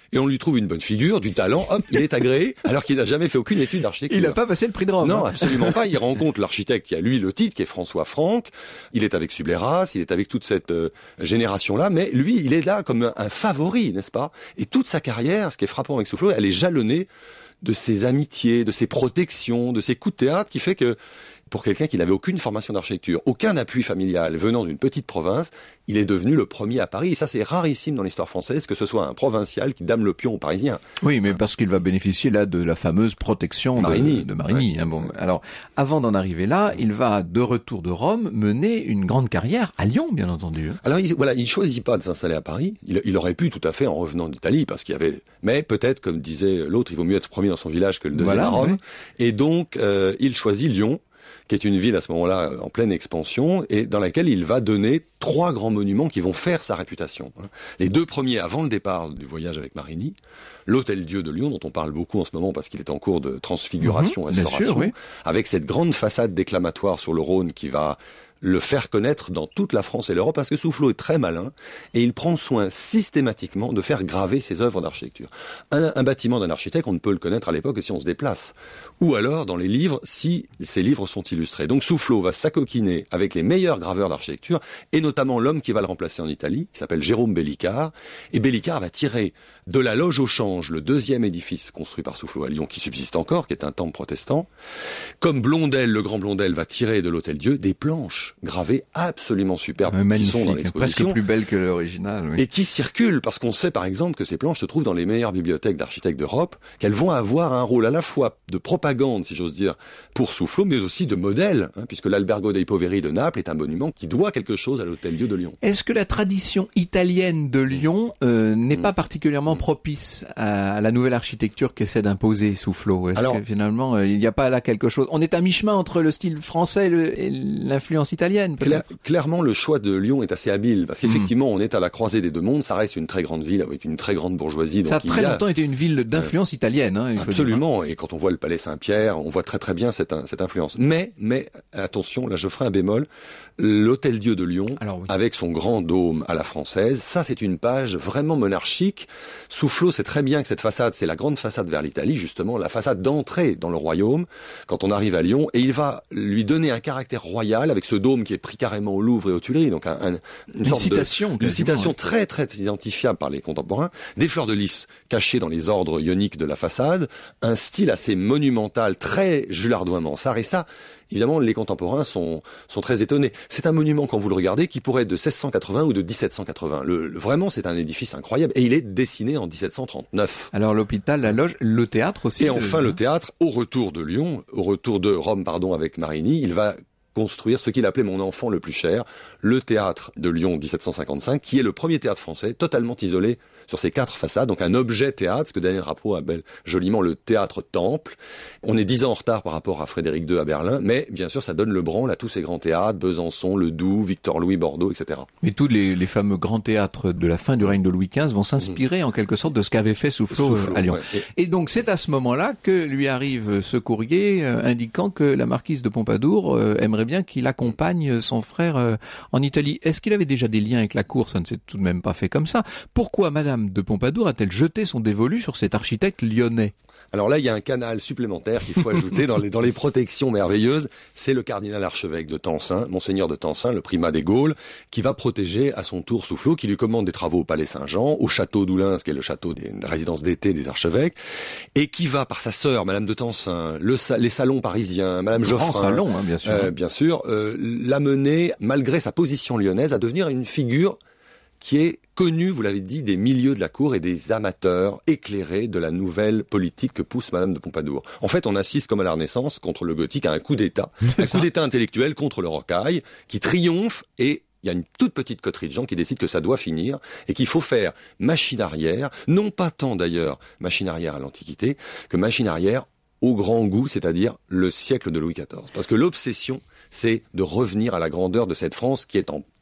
et on lui trouve une bonne figure, du talent, hop, il est agréé, alors qu'il n'a jamais fait aucune étude d'architecture. Il n'a pas passé le prix de Rome. Non, hein. absolument pas. Il rencontre l'architecte qui a lui le titre, qui est François Franck. Il est avec Subléras, il est avec toute cette euh, génération-là, mais lui, il est là comme un, un favori, n'est-ce pas? Et toute sa carrière, ce qui est frappant avec Soufflot, elle est jalonnée de ses amitiés, de ses protections, de ses coups de théâtre, qui fait que pour quelqu'un qui n'avait aucune formation d'architecture, aucun appui familial venant d'une petite province, il est devenu le premier à Paris. Et ça, c'est rarissime dans l'histoire française que ce soit un provincial qui dame le pion aux Parisiens. Oui, mais parce qu'il va bénéficier là de la fameuse protection Marigny. de, de Marigny. Ouais. Hein, bon, alors, avant d'en arriver là, il va, de retour de Rome, mener une grande carrière à Lyon, bien entendu. Alors, il, voilà, il choisit pas de s'installer à Paris. Il, il aurait pu tout à fait en revenant d'Italie, parce qu'il y avait... Mais peut-être, comme disait l'autre, il vaut mieux être premier dans son village que le deuxième Voilà, à Rome. oui. Et donc, euh, il choisit Lyon, qui est une ville à ce moment-là en pleine expansion, et dans laquelle il va donner trois grands monuments qui vont faire sa réputation. Les deux premiers avant le départ du voyage avec Marigny, l'Hôtel-Dieu de Lyon, dont on parle beaucoup en ce moment parce qu'il est en cours de transfiguration, Mmh, restauration, bien sûr, oui. avec cette grande façade déclamatoire sur le Rhône qui va le faire connaître dans toute la France et l'Europe, parce que Soufflot est très malin, et il prend soin systématiquement de faire graver ses œuvres d'architecture. Un, un bâtiment d'un architecte, on ne peut le connaître à l'époque que si on se déplace. Ou alors, dans les livres, si ces livres sont illustrés. Donc Soufflot va s'acoquiner avec les meilleurs graveurs d'architecture, et notamment l'homme qui va le remplacer en Italie, qui s'appelle Jérôme Bellicard, et Bellicard va tirer de la Loge au Change, le deuxième édifice construit par Soufflot à Lyon, qui subsiste encore, qui est un temple protestant, comme Blondel, le grand Blondel, va tirer de l'Hôtel-Dieu des planches gravées absolument superbes, Ouais, qui sont dans magnifique, presque l'exposition, plus belle que l'original. Oui. et qui circulent, parce qu'on sait par exemple que ces planches se trouvent dans les meilleures bibliothèques d'architectes d'Europe, qu'elles vont avoir un rôle à la fois de propagande, si j'ose dire, pour Soufflot, mais aussi de modèle, hein, puisque l'Albergo dei Poveri de Naples est un monument qui doit quelque chose à l'Hôtel-Dieu de Lyon. Est-ce que la tradition italienne de Lyon euh, n'est Mm. pas particulièrement Mm. propice à, à la nouvelle architecture qu'essaie d'imposer Soufflot? Est-ce Alors- que finalement, euh, il n'y a pas là quelque chose? On est à mi-chemin entre le style français et le- et l'influence italienne, Cla- peut-être? clairement, le choix de Lyon est assez habile, parce qu'effectivement, on est à la croisée des deux mondes, ça reste une très grande ville avec une très grande bourgeoisie. Ça a donc il très y a- longtemps été une ville d'influence italienne. Hein, il faut Absolument, et quand on voit le palais Saint-Pierre, on voit très très bien cette, cette influence. Mais, mais attention, là je ferai un bémol, l'Hôtel-Dieu de Lyon, Alors, oui. avec son grand dôme à la française, ça c'est une page vraiment monarchique. Soufflot sait très bien que cette façade, c'est la grande façade vers l'Italie, justement, la façade d'entrée dans le royaume, quand on arrive à Lyon, et il va lui donner un caractère royal avec ce dôme qui est pris carrément au Louvre et aux Tuileries, donc un, un, une, Une sorte citation, de, une quasiment, citation ouais. très très identifiable par les contemporains, des fleurs de lys cachées dans les ordres ioniques de la façade, un style assez monumental, très Jules Hardouin Mansart, et ça, évidemment, les contemporains sont, sont très étonnés. C'est un monument, quand vous le regardez, qui pourrait être de seize cent quatre-vingts ou de dix-sept cent quatre-vingts. Le, le- vraiment, c'est un édifice incroyable, et il est dessiné en dix-sept cent trente-neuf. Alors l'hôpital, la loge, le théâtre aussi. Et de- enfin, le théâtre, au retour de Lyon, au retour de Rome, pardon, avec Marigny, il va construire ce qu'il appelait mon enfant le plus cher, le théâtre de Lyon dix-sept cent cinquante-cinq, qui est le premier théâtre français totalement isolé sur ses quatre façades, donc un objet théâtre, ce que Daniel Rapeau appelle joliment le théâtre temple. On est dix ans en retard par rapport à Frédéric deux à Berlin, mais bien sûr ça donne le branle à tous ces grands théâtres, Besançon, le Doubs, Victor-Louis, Bordeaux, et cetera. Mais tous les, les fameux grands théâtres de la fin du règne de Louis quinze vont s'inspirer en quelque sorte de ce qu'avait fait Soufflot, Soufflot, euh, à Lyon. ouais. Et- Et donc c'est à ce moment-là que lui arrive ce courrier euh, indiquant que la marquise de Pompadour euh, aimerait bien qu'il accompagne son frère euh, en Italie. Est-ce qu'il avait déjà des liens avec la cour? Ça ne s'est tout de même pas fait comme ça. Pourquoi Madame de Pompadour a-t-elle jeté son dévolu sur cet architecte lyonnais? Alors là, il y a un canal supplémentaire qu'il faut ajouter dans les, dans les protections merveilleuses. C'est le cardinal archevêque de Tencin, Monseigneur de Tencin, le primat des Gaules, qui va protéger à son tour Soufflot, qui lui commande des travaux au Palais Saint-Jean, au château d'Oulins, qui est le château des résidences d'été des archevêques, et qui va, par sa sœur, Madame de Tencin, le, les salons parisiens, Madame Grand Geoffrin, salon, hein, bien sûr. euh, bien sûr, euh, l'amener, malgré sa position lyonnaise, à devenir une figure qui est connu, vous l'avez dit, des milieux de la cour et des amateurs éclairés de la nouvelle politique que pousse Madame de Pompadour. En fait, on assiste, comme à la Renaissance, contre le gothique, à un coup d'État. Un coup d'État intellectuel contre le rocaille, qui triomphe, et il y a une toute petite coterie de gens qui décident que ça doit finir, et qu'il faut faire machine arrière, non pas tant d'ailleurs machine arrière à l'Antiquité, que machine arrière au grand goût, c'est-à-dire le siècle de Louis quatorze. Parce que l'obsession, c'est de revenir à la grandeur de cette France qui est en très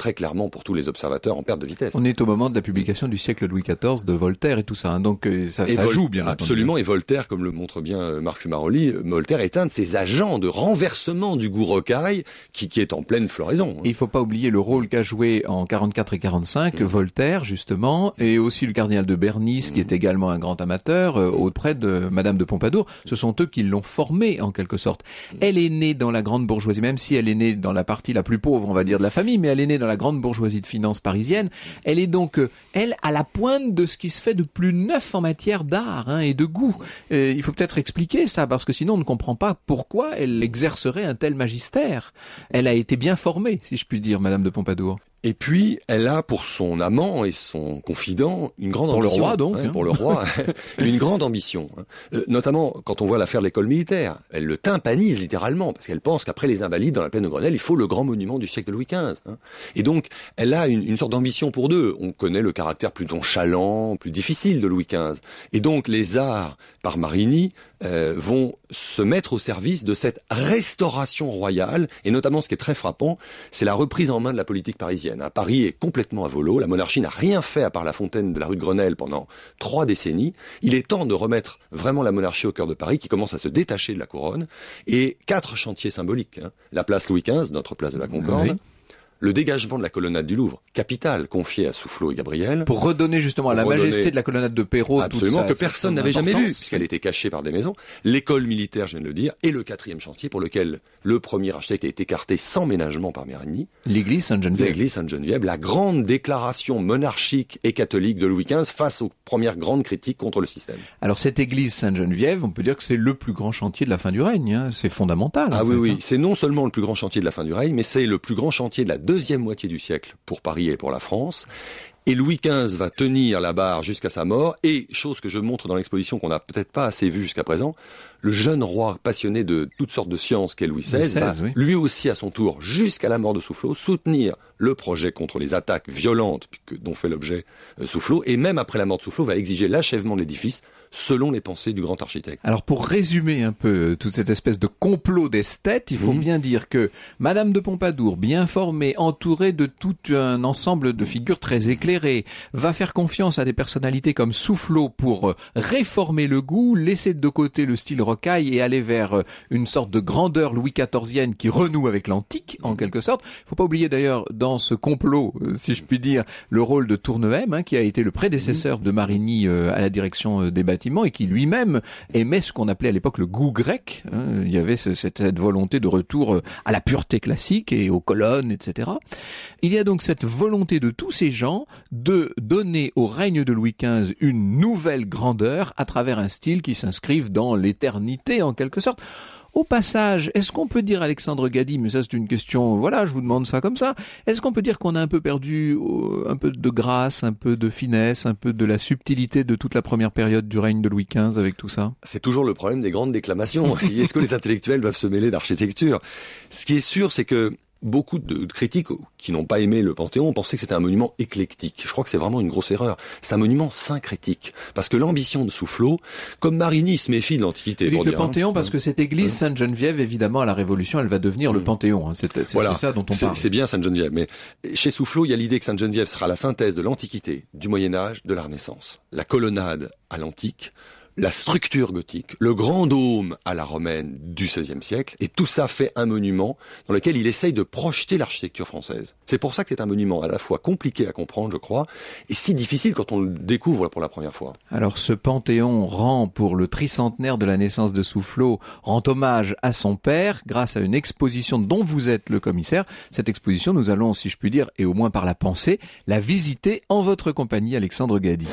très clairement pour tous les observateurs en perte de vitesse. On est au moment de la publication du siècle Louis quatorze de Voltaire et tout ça, hein, donc euh, ça, et ça Vol- joue bien. Absolument, entendu. et Voltaire, comme le montre bien Marc Fumaroli, Voltaire est un de ces agents de renversement du goût rocaille qui, qui est en pleine floraison. Et il faut pas oublier le rôle qu'a joué en quarante-quatre et quarante-cinq mmh. Voltaire, justement, et aussi le cardinal de Bernis, mmh. qui est également un grand amateur, euh, auprès de Madame de Pompadour. Ce sont eux qui l'ont formée, en quelque sorte. Mmh. Elle est née dans la grande bourgeoisie, même si elle est née dans la partie la plus pauvre, on va dire, de la famille, mais elle est née dans la grande bourgeoisie de finance parisienne. Elle est donc, euh, elle, à la pointe de ce qui se fait de plus neuf en matière d'art hein, et de goût. Euh, il faut peut-être expliquer ça, parce que sinon on ne comprend pas pourquoi elle exercerait un tel magistère. Elle a été bien formée, si je puis dire, Madame de Pompadour. Et puis, elle a pour son amant et son confident une grande pour ambition. Pour le roi, donc. Hein, hein. Pour le roi, une grande ambition. Euh, notamment, quand on voit l'affaire de l'école militaire, elle le tympanise littéralement, parce qu'elle pense qu'après les Invalides, dans la plaine de Grenelle, il faut le grand monument du siècle de Louis quinze. Hein. Et donc, elle a une, une sorte d'ambition pour deux. On connaît le caractère plutôt chalant, plus difficile de Louis quinze. Et donc, les arts, par Marigny, euh, vont se mettre au service de cette restauration royale, et notamment, ce qui est très frappant, c'est la reprise en main de la politique parisienne. Paris est complètement à volo, la monarchie n'a rien fait à part la fontaine de la rue de Grenelle pendant trois décennies. Il est temps de remettre vraiment la monarchie au cœur de Paris, qui commence à se détacher de la couronne, et quatre chantiers symboliques. Hein. La place Louis quinze, notre place de la Concorde, oui. Le dégagement de la colonnade du Louvre, capitale confiée à Soufflot et Gabriel. Pour redonner justement à la redonner... majesté de la colonnade de Perrault. Absolument, toute sa, que personne n'avait jamais vu, puisqu'elle était cachée par des maisons. L'école militaire, je viens de le dire, et le quatrième chantier pour lequel le premier architecte a été écarté sans ménagement par Marigny. L'église Sainte-Geneviève. L'église Sainte-Geneviève, la grande déclaration monarchique et catholique de Louis quinze face aux premières grandes critiques contre le système. Alors cette église Sainte-Geneviève, on peut dire que c'est le plus grand chantier de la fin du règne, hein. C'est fondamental. Ah oui, fait, oui, hein. C'est non seulement le plus grand chantier de la fin du règne, mais c'est le plus grand chantier de la deuxième moitié du siècle pour Paris et pour la France. Et Louis quinze va tenir la barre jusqu'à sa mort. Et, chose que je montre dans l'exposition qu'on n'a peut-être pas assez vue jusqu'à présent, le jeune roi passionné de toutes sortes de sciences qu'est Louis seize, va oui. lui aussi à son tour, jusqu'à la mort de Soufflot, soutenir le projet contre les attaques violentes dont fait l'objet Soufflot. Et même après la mort de Soufflot, va exiger l'achèvement de l'édifice selon les pensées du grand architecte. Alors pour résumer un peu toute cette espèce de complot d'esthètes, il faut mmh. bien dire que Madame de Pompadour, bien formée, entourée de tout un ensemble de figures très éclairées, va faire confiance à des personnalités comme Soufflot pour réformer le goût, laisser de côté le style rocaille et aller vers une sorte de grandeur Louis quatorzienne qui renoue avec l'antique, en quelque sorte. Il faut pas oublier d'ailleurs dans ce complot, si je puis dire, le rôle de Tournehem, hein, qui a été le prédécesseur de Marigny euh, à la direction des bâtiments, et qui lui-même aimait ce qu'on appelait à l'époque le goût grec. Hein. Il y avait ce, cette, cette volonté de retour à la pureté classique et aux colonnes, et cetera. Il y a donc cette volonté de tous ces gens de donner au règne de Louis quinze une nouvelle grandeur à travers un style qui s'inscrive dans l'éternité en quelque sorte. Au passage, est-ce qu'on peut dire, Alexandre Gady, mais ça c'est une question, voilà, je vous demande ça comme ça, est-ce qu'on peut dire qu'on a un peu perdu un peu de grâce, un peu de finesse, un peu de la subtilité de toute la première période du règne de Louis quinze avec tout ça? C'est toujours le problème des grandes déclamations. Est-ce que les intellectuels doivent se mêler d'architecture? Ce qui est sûr, c'est que beaucoup de critiques qui n'ont pas aimé le Panthéon pensaient que c'était un monument éclectique. Je crois que c'est vraiment une grosse erreur. C'est un monument syncrétique. Parce que l'ambition de Soufflot, comme Marigny se méfie de l'Antiquité. Pour le dire, Panthéon, hein. Parce que cette église hein. Sainte-Geneviève, évidemment, à la Révolution, elle va devenir mmh. le Panthéon. Hein. C'est, c'est, voilà. c'est ça dont on c'est, parle. C'est bien Sainte-Geneviève. Mais chez Soufflot, il y a l'idée que Sainte-Geneviève sera la synthèse de l'Antiquité, du Moyen-Âge, de la Renaissance. La colonnade à l'Antique, la structure gothique, le grand dôme à la romaine du seizième siècle, et tout ça fait un monument dans lequel il essaye de projeter l'architecture française. C'est pour ça que c'est un monument à la fois compliqué à comprendre, je crois, et si difficile quand on le découvre pour la première fois. Alors ce Panthéon rend, pour le tricentenaire de la naissance de Soufflot, rend hommage à son père grâce à une exposition dont vous êtes le commissaire. Cette exposition, nous allons, si je puis dire, et au moins par la pensée, la visiter en votre compagnie, Alexandre Gady.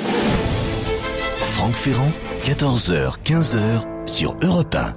Franck Ferrand, quatorze heures quinze sur Europe un.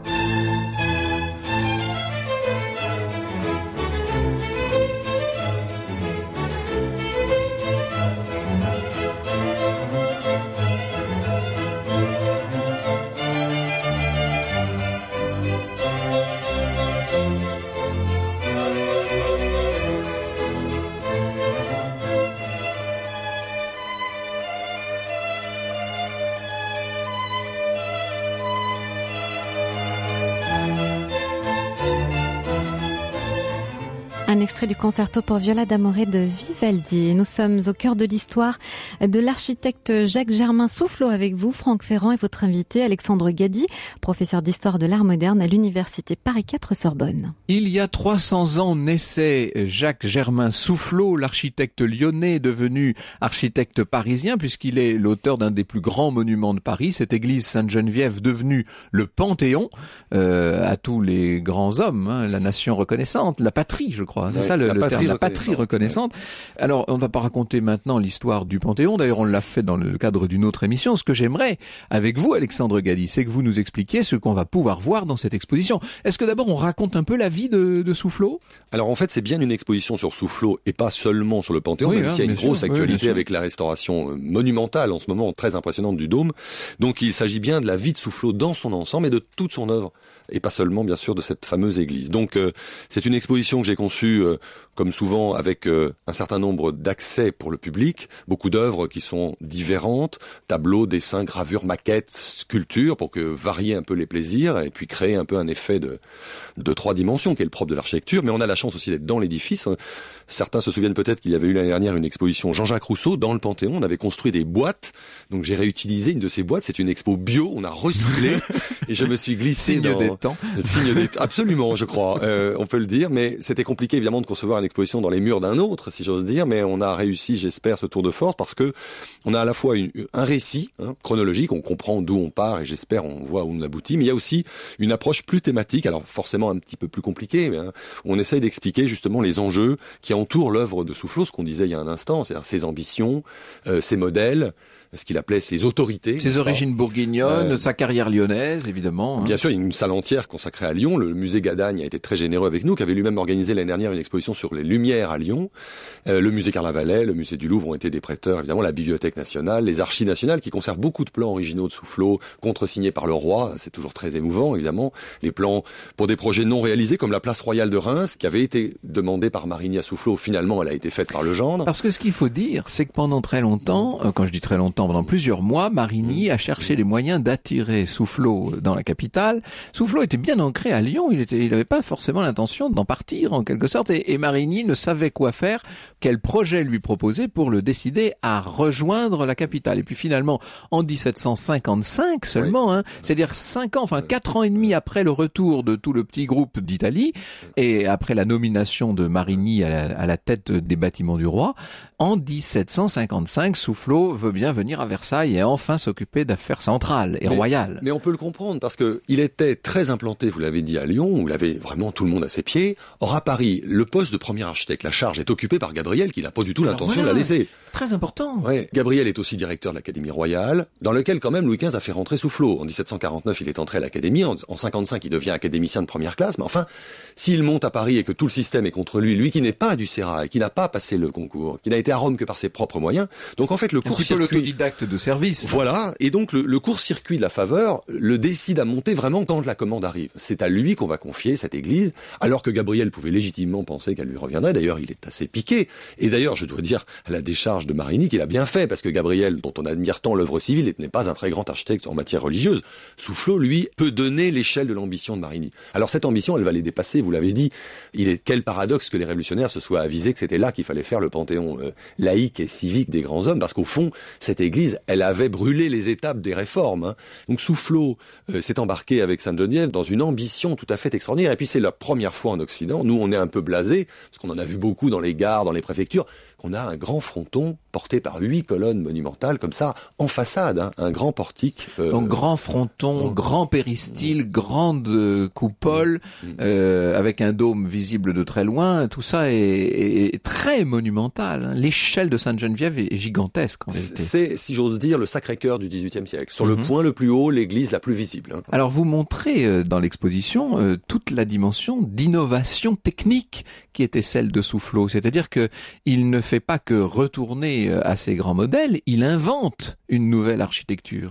Un extrait du concerto pour viola d'amore de Vivaldi. Et nous sommes au cœur de l'histoire de l'architecte Jacques-Germain Soufflot avec vous, Franck Ferrand, et votre invité Alexandre Gady, professeur d'histoire de l'art moderne à l'université Paris quatre Sorbonne. Il y a trois cents ans naissait Jacques-Germain Soufflot, l'architecte lyonnais devenu architecte parisien, puisqu'il est l'auteur d'un des plus grands monuments de Paris, cette église Sainte-Geneviève devenue le Panthéon, euh, à tous les grands hommes, hein, la nation reconnaissante, la patrie, je crois. C'est ouais, ça le, le terme, la patrie reconnaissante. Ouais. Alors, on ne va pas raconter maintenant l'histoire du Panthéon. D'ailleurs, on l'a fait dans le cadre d'une autre émission. Ce que j'aimerais, avec vous, Alexandre Gady, c'est que vous nous expliquiez ce qu'on va pouvoir voir dans cette exposition. Est-ce que d'abord, on raconte un peu la vie de, de Soufflot ? Alors, en fait, c'est bien une exposition sur Soufflot et pas seulement sur le Panthéon, oui, même hein, s'il y a une grosse sûr, actualité oui, avec la restauration monumentale en ce moment, très impressionnante du dôme. Donc, il s'agit bien de la vie de Soufflot dans son ensemble et de toute son œuvre. Et pas seulement, bien sûr, de cette fameuse église. Donc, euh, c'est une exposition que j'ai conçue, euh, comme souvent, avec euh, un certain nombre d'accès pour le public, beaucoup d'œuvres qui sont différentes, tableaux, dessins, gravures, maquettes, sculptures, pour que varier un peu les plaisirs et puis créer un peu un effet de, de trois dimensions, qui est le propre de l'architecture. Mais on a la chance aussi d'être dans l'édifice. Certains se souviennent peut-être qu'il y avait eu l'année dernière une exposition Jean-Jacques Rousseau dans le Panthéon. On avait construit des boîtes, donc j'ai réutilisé une de ces boîtes. C'est une expo bio, on a recyclé et je me suis glissé dans... des temps. Signe des temps. Absolument, je crois, euh, on peut le dire. Mais c'était compliqué évidemment de concevoir une exposition dans les murs d'un autre, si j'ose dire. Mais on a réussi, j'espère, ce tour de force parce que on a à la fois une, un récit hein, chronologique, on comprend d'où on part et j'espère on voit où on aboutit. Mais il y a aussi une approche plus thématique, alors forcément un petit peu plus compliquée, mais hein, où on essaye d'expliquer justement les enjeux qui entourent l'œuvre de Soufflot, ce qu'on disait il y a un instant, c'est-à-dire ses ambitions, euh, ses modèles, ce qu'il appelait ses autorités. Ses origines bourguignonnes, euh, sa carrière lyonnaise, évidemment. Hein. Bien sûr, il y a une salle entière consacrée à Lyon. Le musée Gadagne a été très généreux avec nous, qui avait lui-même organisé l'année dernière une exposition sur les Lumières à Lyon. Euh, le musée Carnavalet, le musée du Louvre ont été des prêteurs, évidemment, la Bibliothèque nationale, les Archives nationales, qui conservent beaucoup de plans originaux de Soufflot, contresignés par le roi. C'est toujours très émouvant, évidemment. Les plans pour des projets non réalisés, comme la place royale de Reims, qui avait été demandée par Marigny à Soufflot. Finalement, elle a été faite par le gendre. Parce que ce qu'il faut dire, c'est que pendant très longtemps, euh, quand je dis très longtemps, pendant plusieurs mois, Marigny a cherché les moyens d'attirer Soufflot dans la capitale. Soufflot était bien ancré à Lyon, il était, il n'avait pas forcément l'intention d'en partir en quelque sorte, et, et Marigny ne savait quoi faire, quel projet lui proposer pour le décider à rejoindre la capitale. Et puis finalement, en dix-sept cent cinquante-cinq seulement, oui. hein, c'est-à-dire cinq ans, enfin quatre ans et demi après le retour de tout le petit groupe d'Italie, et après la nomination de Marigny à la, à la tête des bâtiments du roi, en dix-sept cent cinquante-cinq, Soufflot veut bien venir à Versailles et enfin s'occuper d'affaires centrales et mais, royales. Mais on peut le comprendre parce que il était très implanté, vous l'avez dit, à Lyon, où il avait vraiment tout le monde à ses pieds. Or à Paris, le poste de premier architecte, la charge est occupée par Gabriel, qui n'a pas du tout Alors l'intention voilà, de la laisser. Très important. Ouais. Gabriel est aussi directeur de l'Académie royale, dans lequel quand même Louis quinze a fait rentrer Soufflot. En dix-sept cent quarante-neuf, il est entré à l'Académie. En, en cinquante-cinq, il devient académicien de première classe. Mais enfin, s'il monte à Paris et que tout le système est contre lui, lui qui n'est pas du Sérail, qui n'a pas passé le concours, qui n'a été à Rome que par ses propres moyens. Donc en fait, le court-circuit... Un petit peu l'autodidacte de service. Voilà. Et donc le, le court-circuit de la faveur le décide à monter vraiment quand la commande arrive. C'est à lui qu'on va confier cette église, alors que Gabriel pouvait légitimement penser qu'elle lui reviendrait. D'ailleurs, il est assez piqué. Et d'ailleurs, je dois dire à la décharge de Marigny qu'il a bien fait, parce que Gabriel, dont on admire tant l'œuvre civile, n'est pas un très grand architecte en matière religieuse. Soufflot, lui, peut donner l'échelle de l'ambition de Marigny. Alors cette ambition, elle va les dépasser, vous l'avez dit. Il est quel paradoxe que les révolutionnaires se soient avisés que c'était là qu'il fallait faire le panthéon euh, laïque et civique des grands hommes, parce qu'au fond, cette église, elle avait brûlé les étapes des réformes. Hein. Donc Soufflot euh, s'est embarqué avec Sainte-Geneviève dans une ambition tout à fait extraordinaire. Et puis c'est la première fois en Occident, nous on est un peu blasés, parce qu'on en a vu beaucoup dans les gares, dans les préfectures, qu'on a un grand fronton porté par huit colonnes monumentales, comme ça, en façade, hein, un grand portique. Euh, Donc grand fronton, mmh. grand péristyle, mmh. grande euh, coupole, mmh. euh, avec un dôme visible de très loin, tout ça est, est, est très monumental. Hein. L'échelle de Sainte-Geneviève est gigantesque en réalité. C'est, si j'ose dire, le Sacré-Cœur du dix-huitième siècle. Sur mmh. le point le plus haut, l'église la plus visible. Hein. Alors vous montrez euh, dans l'exposition euh, toute la dimension d'innovation technique qui était celle de Soufflot. C'est-à-dire que il ne fait pas que retourner à ces grands modèles, il invente une nouvelle architecture.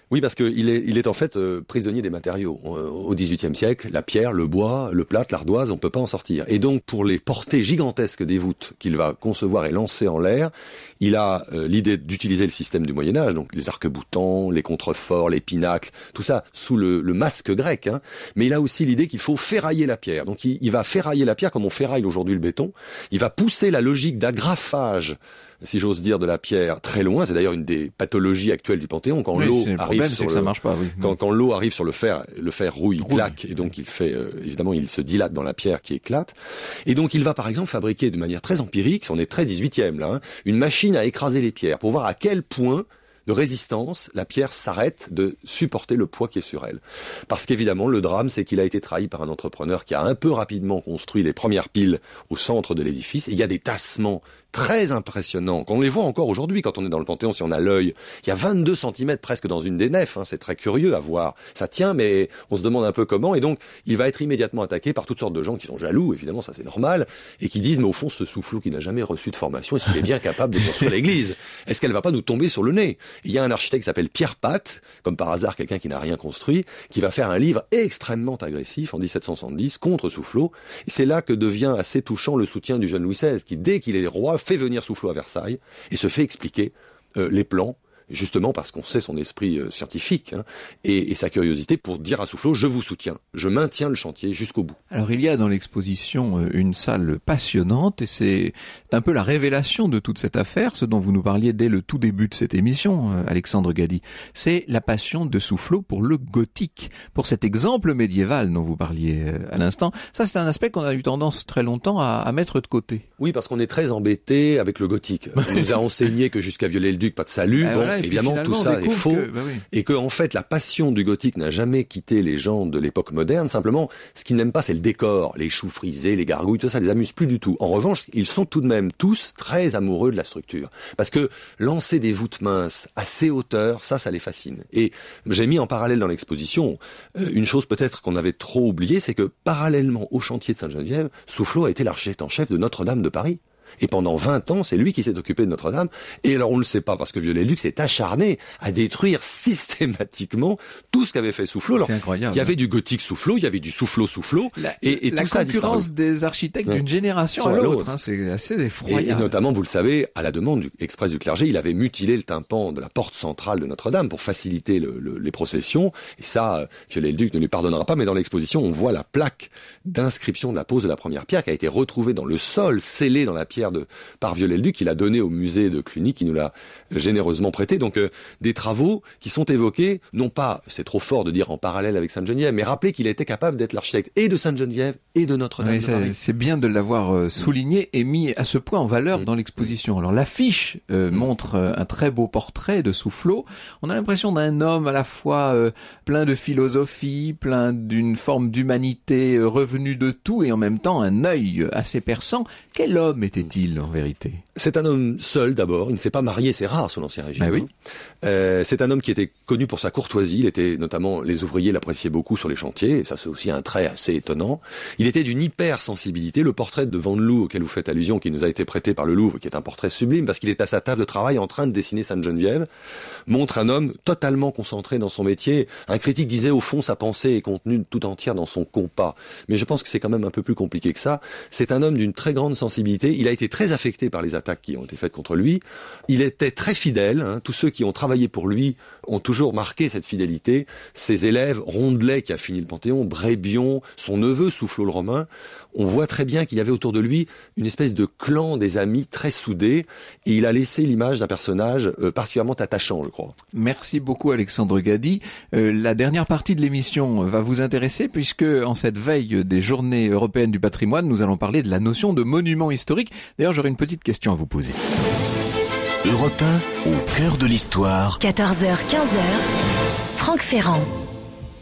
Oui, parce qu'il est, il est en fait euh, prisonnier des matériaux. Au dix-huitième siècle, la pierre, le bois, le plâtre, l'ardoise, on peut pas en sortir. Et donc, pour les portées gigantesques des voûtes qu'il va concevoir et lancer en l'air, il a euh, l'idée d'utiliser le système du Moyen-Âge, donc les arcs-boutants, les contreforts, les pinacles, tout ça sous le, le masque grec. Hein. Mais il a aussi l'idée qu'il faut ferrailler la pierre. Donc, il, il va ferrailler la pierre comme on ferraille aujourd'hui le béton. Il va pousser la logique d'agrafage, si j'ose dire, de la pierre très loin. C'est d'ailleurs une des pathologies actuelles du Panthéon. Quand oui, l'eau le arrive problème, sur c'est que le, ça marche pas, oui. quand, quand l'eau arrive sur le fer, le fer rouille, il claque, et donc il fait, euh, évidemment, il se dilate dans la pierre qui éclate. Et donc il va, par exemple, fabriquer de manière très empirique, on est très dix-huitième là, hein, une machine à écraser les pierres pour voir à quel point de résistance, la pierre s'arrête de supporter le poids qui est sur elle. Parce qu'évidemment, le drame, c'est qu'il a été trahi par un entrepreneur qui a un peu rapidement construit les premières piles au centre de l'édifice. Et il y a des tassements très impressionnants. On les voit encore aujourd'hui quand on est dans le Panthéon, si on a l'œil. Il y a vingt-deux centimètres presque dans une des nefs. Hein, c'est très curieux à voir. Ça tient, mais on se demande un peu comment. Et donc, il va être immédiatement attaqué par toutes sortes de gens qui sont jaloux, évidemment, ça c'est normal, et qui disent, mais au fond, ce soufflot qui n'a jamais reçu de formation, est-ce qu'il est bien capable de construire l'église? Est-ce qu'elle va pas nous tomber sur le nez? Il y a un architecte qui s'appelle Pierre Pat, comme par hasard quelqu'un qui n'a rien construit, qui va faire un livre extrêmement agressif en dix-sept cent soixante-dix contre Soufflot. Et c'est là que devient assez touchant le soutien du jeune Louis seize, qui dès qu'il est roi fait venir Soufflot à Versailles et se fait expliquer euh, les plans, justement parce qu'on sait son esprit euh, scientifique hein, et, et sa curiosité pour dire à Soufflot, je vous soutiens, je maintiens le chantier jusqu'au bout. Alors il y a dans l'exposition une salle passionnante et c'est un peu la révélation de toute cette affaire, ce dont vous nous parliez dès le tout début de cette émission, Alexandre Gady. C'est la passion de Soufflot pour le gothique, pour cet exemple médiéval dont vous parliez à l'instant. Ça c'est un aspect qu'on a eu tendance très longtemps à, à mettre de côté. Oui, parce qu'on est très embêté avec le gothique. On nous a enseigné que jusqu'à Viollet-le-Duc, pas de salut. Ah, bon, voilà, évidemment, tout ça est faux. Que, bah oui. Et que, en fait, la passion du gothique n'a jamais quitté les gens de l'époque moderne. Simplement, ce qu'ils n'aiment pas, c'est le décor. Les choux frisés, les gargouilles, tout ça les amuse plus du tout. En revanche, ils sont tout de même tous très amoureux de la structure. Parce que lancer des voûtes minces à ces hauteurs, ça, ça les fascine. Et j'ai mis en parallèle dans l'exposition euh, une chose peut-être qu'on avait trop oubliée, c'est que parallèlement au chantier de Sainte-Geneviève, Soufflot a été l'architecte en chef de Notre-Dame de Paris. Et pendant vingt ans, c'est lui qui s'est occupé de Notre-Dame. Et alors, on ne le sait pas, parce que Viollet-le-Duc s'est acharné à détruire systématiquement tout ce qu'avait fait Soufflot. Alors, c'est incroyable. Il y avait du gothique Soufflot, il y avait du Soufflot-Soufflot, et, et la tout ça a disparu. La concurrence des architectes ouais. d'une génération à l'autre, hein, c'est assez effroyable. Et, et notamment, vous le savez, à la demande du express du clergé, il avait mutilé le tympan de la porte centrale de Notre-Dame pour faciliter le, le, les processions. Et ça, Viollet-le-Duc ne lui pardonnera pas, mais dans l'exposition, on voit la plaque d'inscription de la pose de la première pierre qui a été retrouvée dans le sol, scellée dans la pierre de, par Viollet-le-Duc, qu'il a donné au musée de Cluny, qui nous l'a généreusement prêté. Donc, euh, des travaux qui sont évoqués, non pas, c'est trop fort de dire en parallèle avec Sainte-Geneviève, mais rappeler qu'il était capable d'être l'architecte et de Sainte-Geneviève et de Notre-Dame oui, de ça, Paris. C'est bien de l'avoir euh, souligné et mis à ce point en valeur mmh. dans l'exposition. Alors, l'affiche euh, mmh. montre euh, un très beau portrait de Soufflot. On a l'impression d'un homme à la fois euh, plein de philosophie, plein d'une forme d'humanité euh, revenu de tout et en même temps un œil assez perçant. Quel homme était-il en vérité? C'est un homme seul d'abord, il ne s'est pas marié, c'est rare sous l'Ancien Régime. Ben oui. euh, c'est un homme qui était connu pour sa courtoisie, il était notamment, les ouvriers l'appréciaient beaucoup sur les chantiers, et ça c'est aussi un trait assez étonnant. Il était d'une hypersensibilité, le portrait de Vandelou auquel vous faites allusion, qui nous a été prêté par le Louvre, qui est un portrait sublime, parce qu'il est à sa table de travail en train de dessiner Sainte-Geneviève, montre un homme totalement concentré dans son métier. Un critique disait au fond sa pensée est contenue tout entière dans son compas, mais je pense que c'est quand même un peu plus compliqué que ça. C'est un homme d'une très grande sensibilité, il a été très affecté par les attaques qui ont été faites contre lui. Il était très fidèle, hein. Tous ceux qui ont travaillé pour lui ont toujours marqué cette fidélité. Ses élèves, Rondelet qui a fini le Panthéon, Brébion, son neveu Soufflot le Romain, on voit très bien qu'il y avait autour de lui une espèce de clan des amis très soudés et il a laissé l'image d'un personnage euh, particulièrement attachant, je crois. Merci beaucoup Alexandre Gady. Euh, la dernière partie de l'émission va vous intéresser puisque en cette veille des journées européennes du patrimoine, nous allons parler de la notion de monument historique. D'ailleurs, j'aurais une petite question à vous poser. Europe un, au cœur de l'histoire. quatorze heures quinze, Franck Ferrand.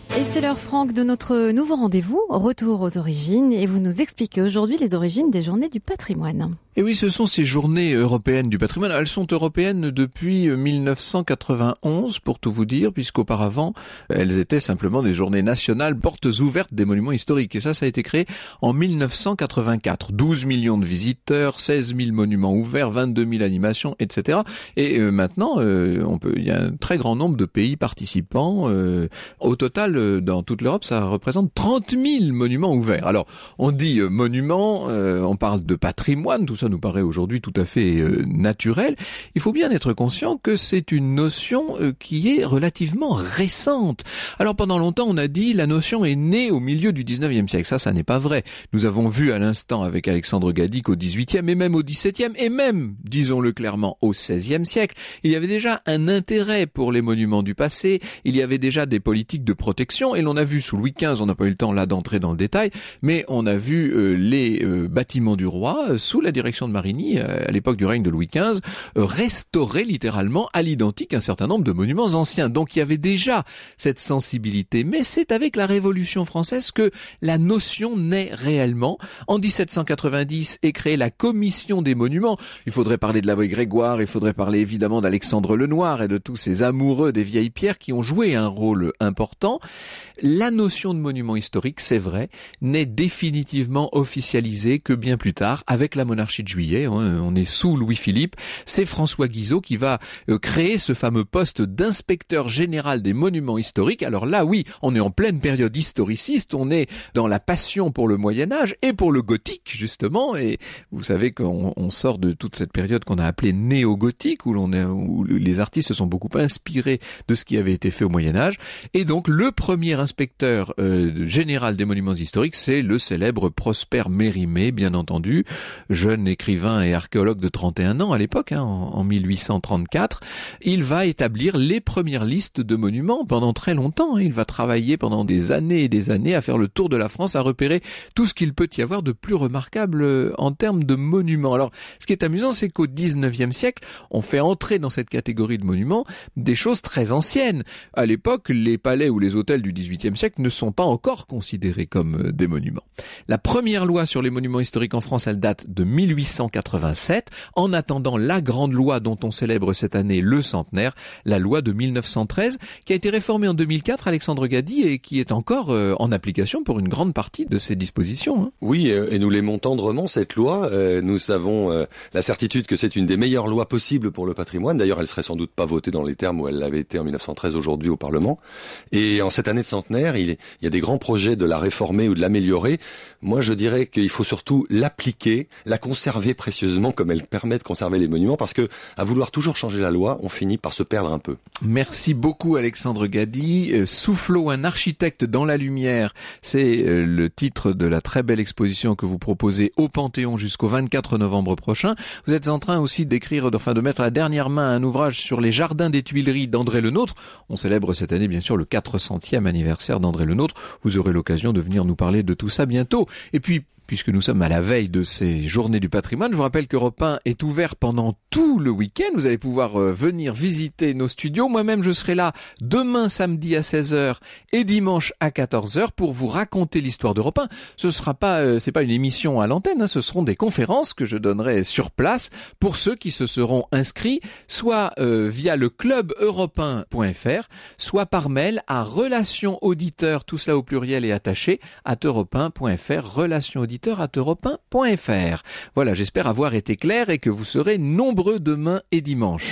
Et c'est l'heure, Franck, de notre nouveau rendez-vous, Retour aux origines, et vous nous expliquez aujourd'hui les origines des Journées du patrimoine. Et oui, ce sont ces journées européennes du patrimoine. Elles sont européennes depuis mille neuf cent quatre-vingt-onze, pour tout vous dire, puisqu'auparavant, elles étaient simplement des journées nationales, portes ouvertes des monuments historiques. Et ça, ça a été créé en mille neuf cent quatre-vingt-quatre. douze millions de visiteurs, seize mille monuments ouverts, vingt-deux mille animations, et cetera. Et euh, maintenant, euh, on peut, il y a un très grand nombre de pays participants. Euh, au total, euh, dans toute l'Europe, ça représente trente mille monuments ouverts. Alors, on dit euh, monuments, euh, on parle de patrimoine, tout ça nous paraît aujourd'hui tout à fait euh, naturel. Il faut bien être conscient que c'est une notion euh, qui est relativement récente. Alors pendant longtemps, on a dit la notion est née au milieu du dix-neuvième siècle. Ça, ça n'est pas vrai. Nous avons vu à l'instant avec Alexandre Gady qu'au dix-huitième et même au dix-septième et même, disons-le clairement, au seizième siècle, il y avait déjà un intérêt pour les monuments du passé. Il y avait déjà des politiques de protection et l'on a vu sous Louis quinze, on n'a pas eu le temps là d'entrer dans le détail, mais on a vu euh, les euh, bâtiments du roi euh, sous la direction de Marigny, à l'époque du règne de Louis quinze, restaurer littéralement à l'identique un certain nombre de monuments anciens. Donc il y avait déjà cette sensibilité. Mais c'est avec la Révolution française que la notion naît réellement. En dix-sept cent quatre-vingt-dix est créée la Commission des monuments. Il faudrait parler de l'abbé Grégoire, il faudrait parler évidemment d'Alexandre Lenoir et de tous ces amoureux des vieilles pierres qui ont joué un rôle important. La notion de monument historique, c'est vrai, n'est définitivement officialisée que bien plus tard avec la monarchie de Juillet. On est sous Louis-Philippe. C'est François Guizot qui va créer ce fameux poste d'inspecteur général des monuments historiques. Alors là, oui, on est en pleine période historiciste. On est dans la passion pour le Moyen-Âge et pour le gothique, justement. Et vous savez qu'on on sort de toute cette période qu'on a appelée néo-gothique, où, l'on est, où les artistes se sont beaucoup inspirés de ce qui avait été fait au Moyen-Âge. Et donc, le premier inspecteur euh, général des monuments historiques, c'est le célèbre Prosper Mérimée, bien entendu, jeune écrivain et archéologue de trente et un ans à l'époque, hein, en, en mille huit cent trente-quatre. Il va établir les premières listes de monuments pendant très longtemps. Il va travailler pendant des années et des années à faire le tour de la France, à repérer tout ce qu'il peut y avoir de plus remarquable en termes de monuments. Alors, ce qui est amusant, c'est qu'au dix-neuvième siècle, on fait entrer dans cette catégorie de monuments des choses très anciennes. À l'époque, les palais ou les hôtels du dix-huitième siècle ne sont pas encore considérés comme des monuments. La première loi sur les monuments historiques en France, elle date de mille huit cent quatre-vingt-sept. En attendant la grande loi dont on célèbre cette année le centenaire, la loi de mille neuf cent treize, qui a été réformée en deux mille quatre, Alexandre Gady, et qui est encore euh, en application pour une grande partie de ses dispositions. Hein. Oui, et nous l'aimons tendrement, cette loi. Euh, nous avons euh, la certitude que c'est une des meilleures lois possibles pour le patrimoine. D'ailleurs, elle serait sans doute pas votée dans les termes où elle l'avait été en mille neuf cent treize aujourd'hui au Parlement. Et en cette année de centenaire, il, est, il y a des grands projets de la réformer ou de l'améliorer. Moi, je dirais qu'il faut surtout l'appliquer, la conserver précieusement comme elle permet de conserver les monuments, parce que à vouloir toujours changer la loi, on finit par se perdre un peu. Merci beaucoup Alexandre Gady. Euh, Soufflot, un architecte dans la lumière, c'est euh, le titre de la très belle exposition que vous proposez au Panthéon jusqu'au vingt-quatre novembre prochain. Vous êtes en train aussi d'écrire, enfin de mettre à la dernière main un ouvrage sur les jardins des Tuileries d'André Le Nôtre. On célèbre cette année bien sûr le quatre centième anniversaire d'André Le Nôtre. Vous aurez l'occasion de venir nous parler de tout ça bientôt. Et puis, puisque nous sommes à la veille de ces journées du patrimoine, je vous rappelle qu'Europe un est ouvert pendant tout le week-end. Vous allez pouvoir euh, venir visiter nos studios. Moi-même, je serai là demain samedi à seize heures et dimanche à quatorze heures pour vous raconter l'histoire d'Europe un. Ce sera pas, euh, c'est pas une émission à l'antenne, hein, ce seront des conférences que je donnerai sur place pour ceux qui se seront inscrits, soit euh, via le club europe un point f r, soit par mail à relations auditeurs, tout cela au pluriel et attaché, at europe un point f r, relations auditeurs à europe un point f r. Voilà, j'espère avoir été clair et que vous serez nombreux demain et dimanche.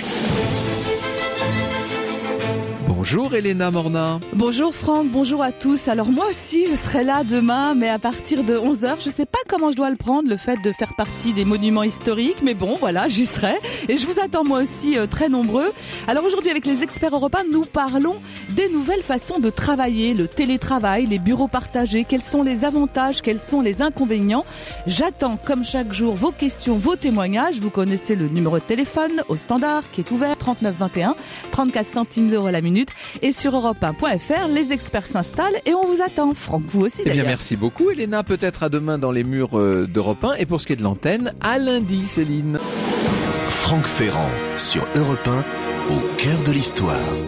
Bonjour Elena Morna. Bonjour Franck, bonjour à tous. Alors moi aussi je serai là demain, mais à partir de onze heures. Je sais pas comment je dois le prendre, le fait de faire partie des monuments historiques, mais bon voilà, j'y serai. Et je vous attends moi aussi euh, très nombreux. Alors aujourd'hui avec les experts européens, nous parlons des nouvelles façons de travailler, le télétravail, les bureaux partagés, quels sont les avantages, quels sont les inconvénients. J'attends comme chaque jour vos questions, vos témoignages. Vous connaissez le numéro de téléphone au standard qui est ouvert, trente-neuf vingt et un, trente-quatre centimes d'euros la minute. Et sur europe un point f r, les experts s'installent et on vous attend. Franck, vous aussi d'ailleurs. Eh bien, merci beaucoup, Elena. Peut-être à demain dans les murs d'Europe un. Et pour ce qui est de l'antenne, à lundi, Céline. Franck Ferrand sur Europe un, au cœur de l'histoire.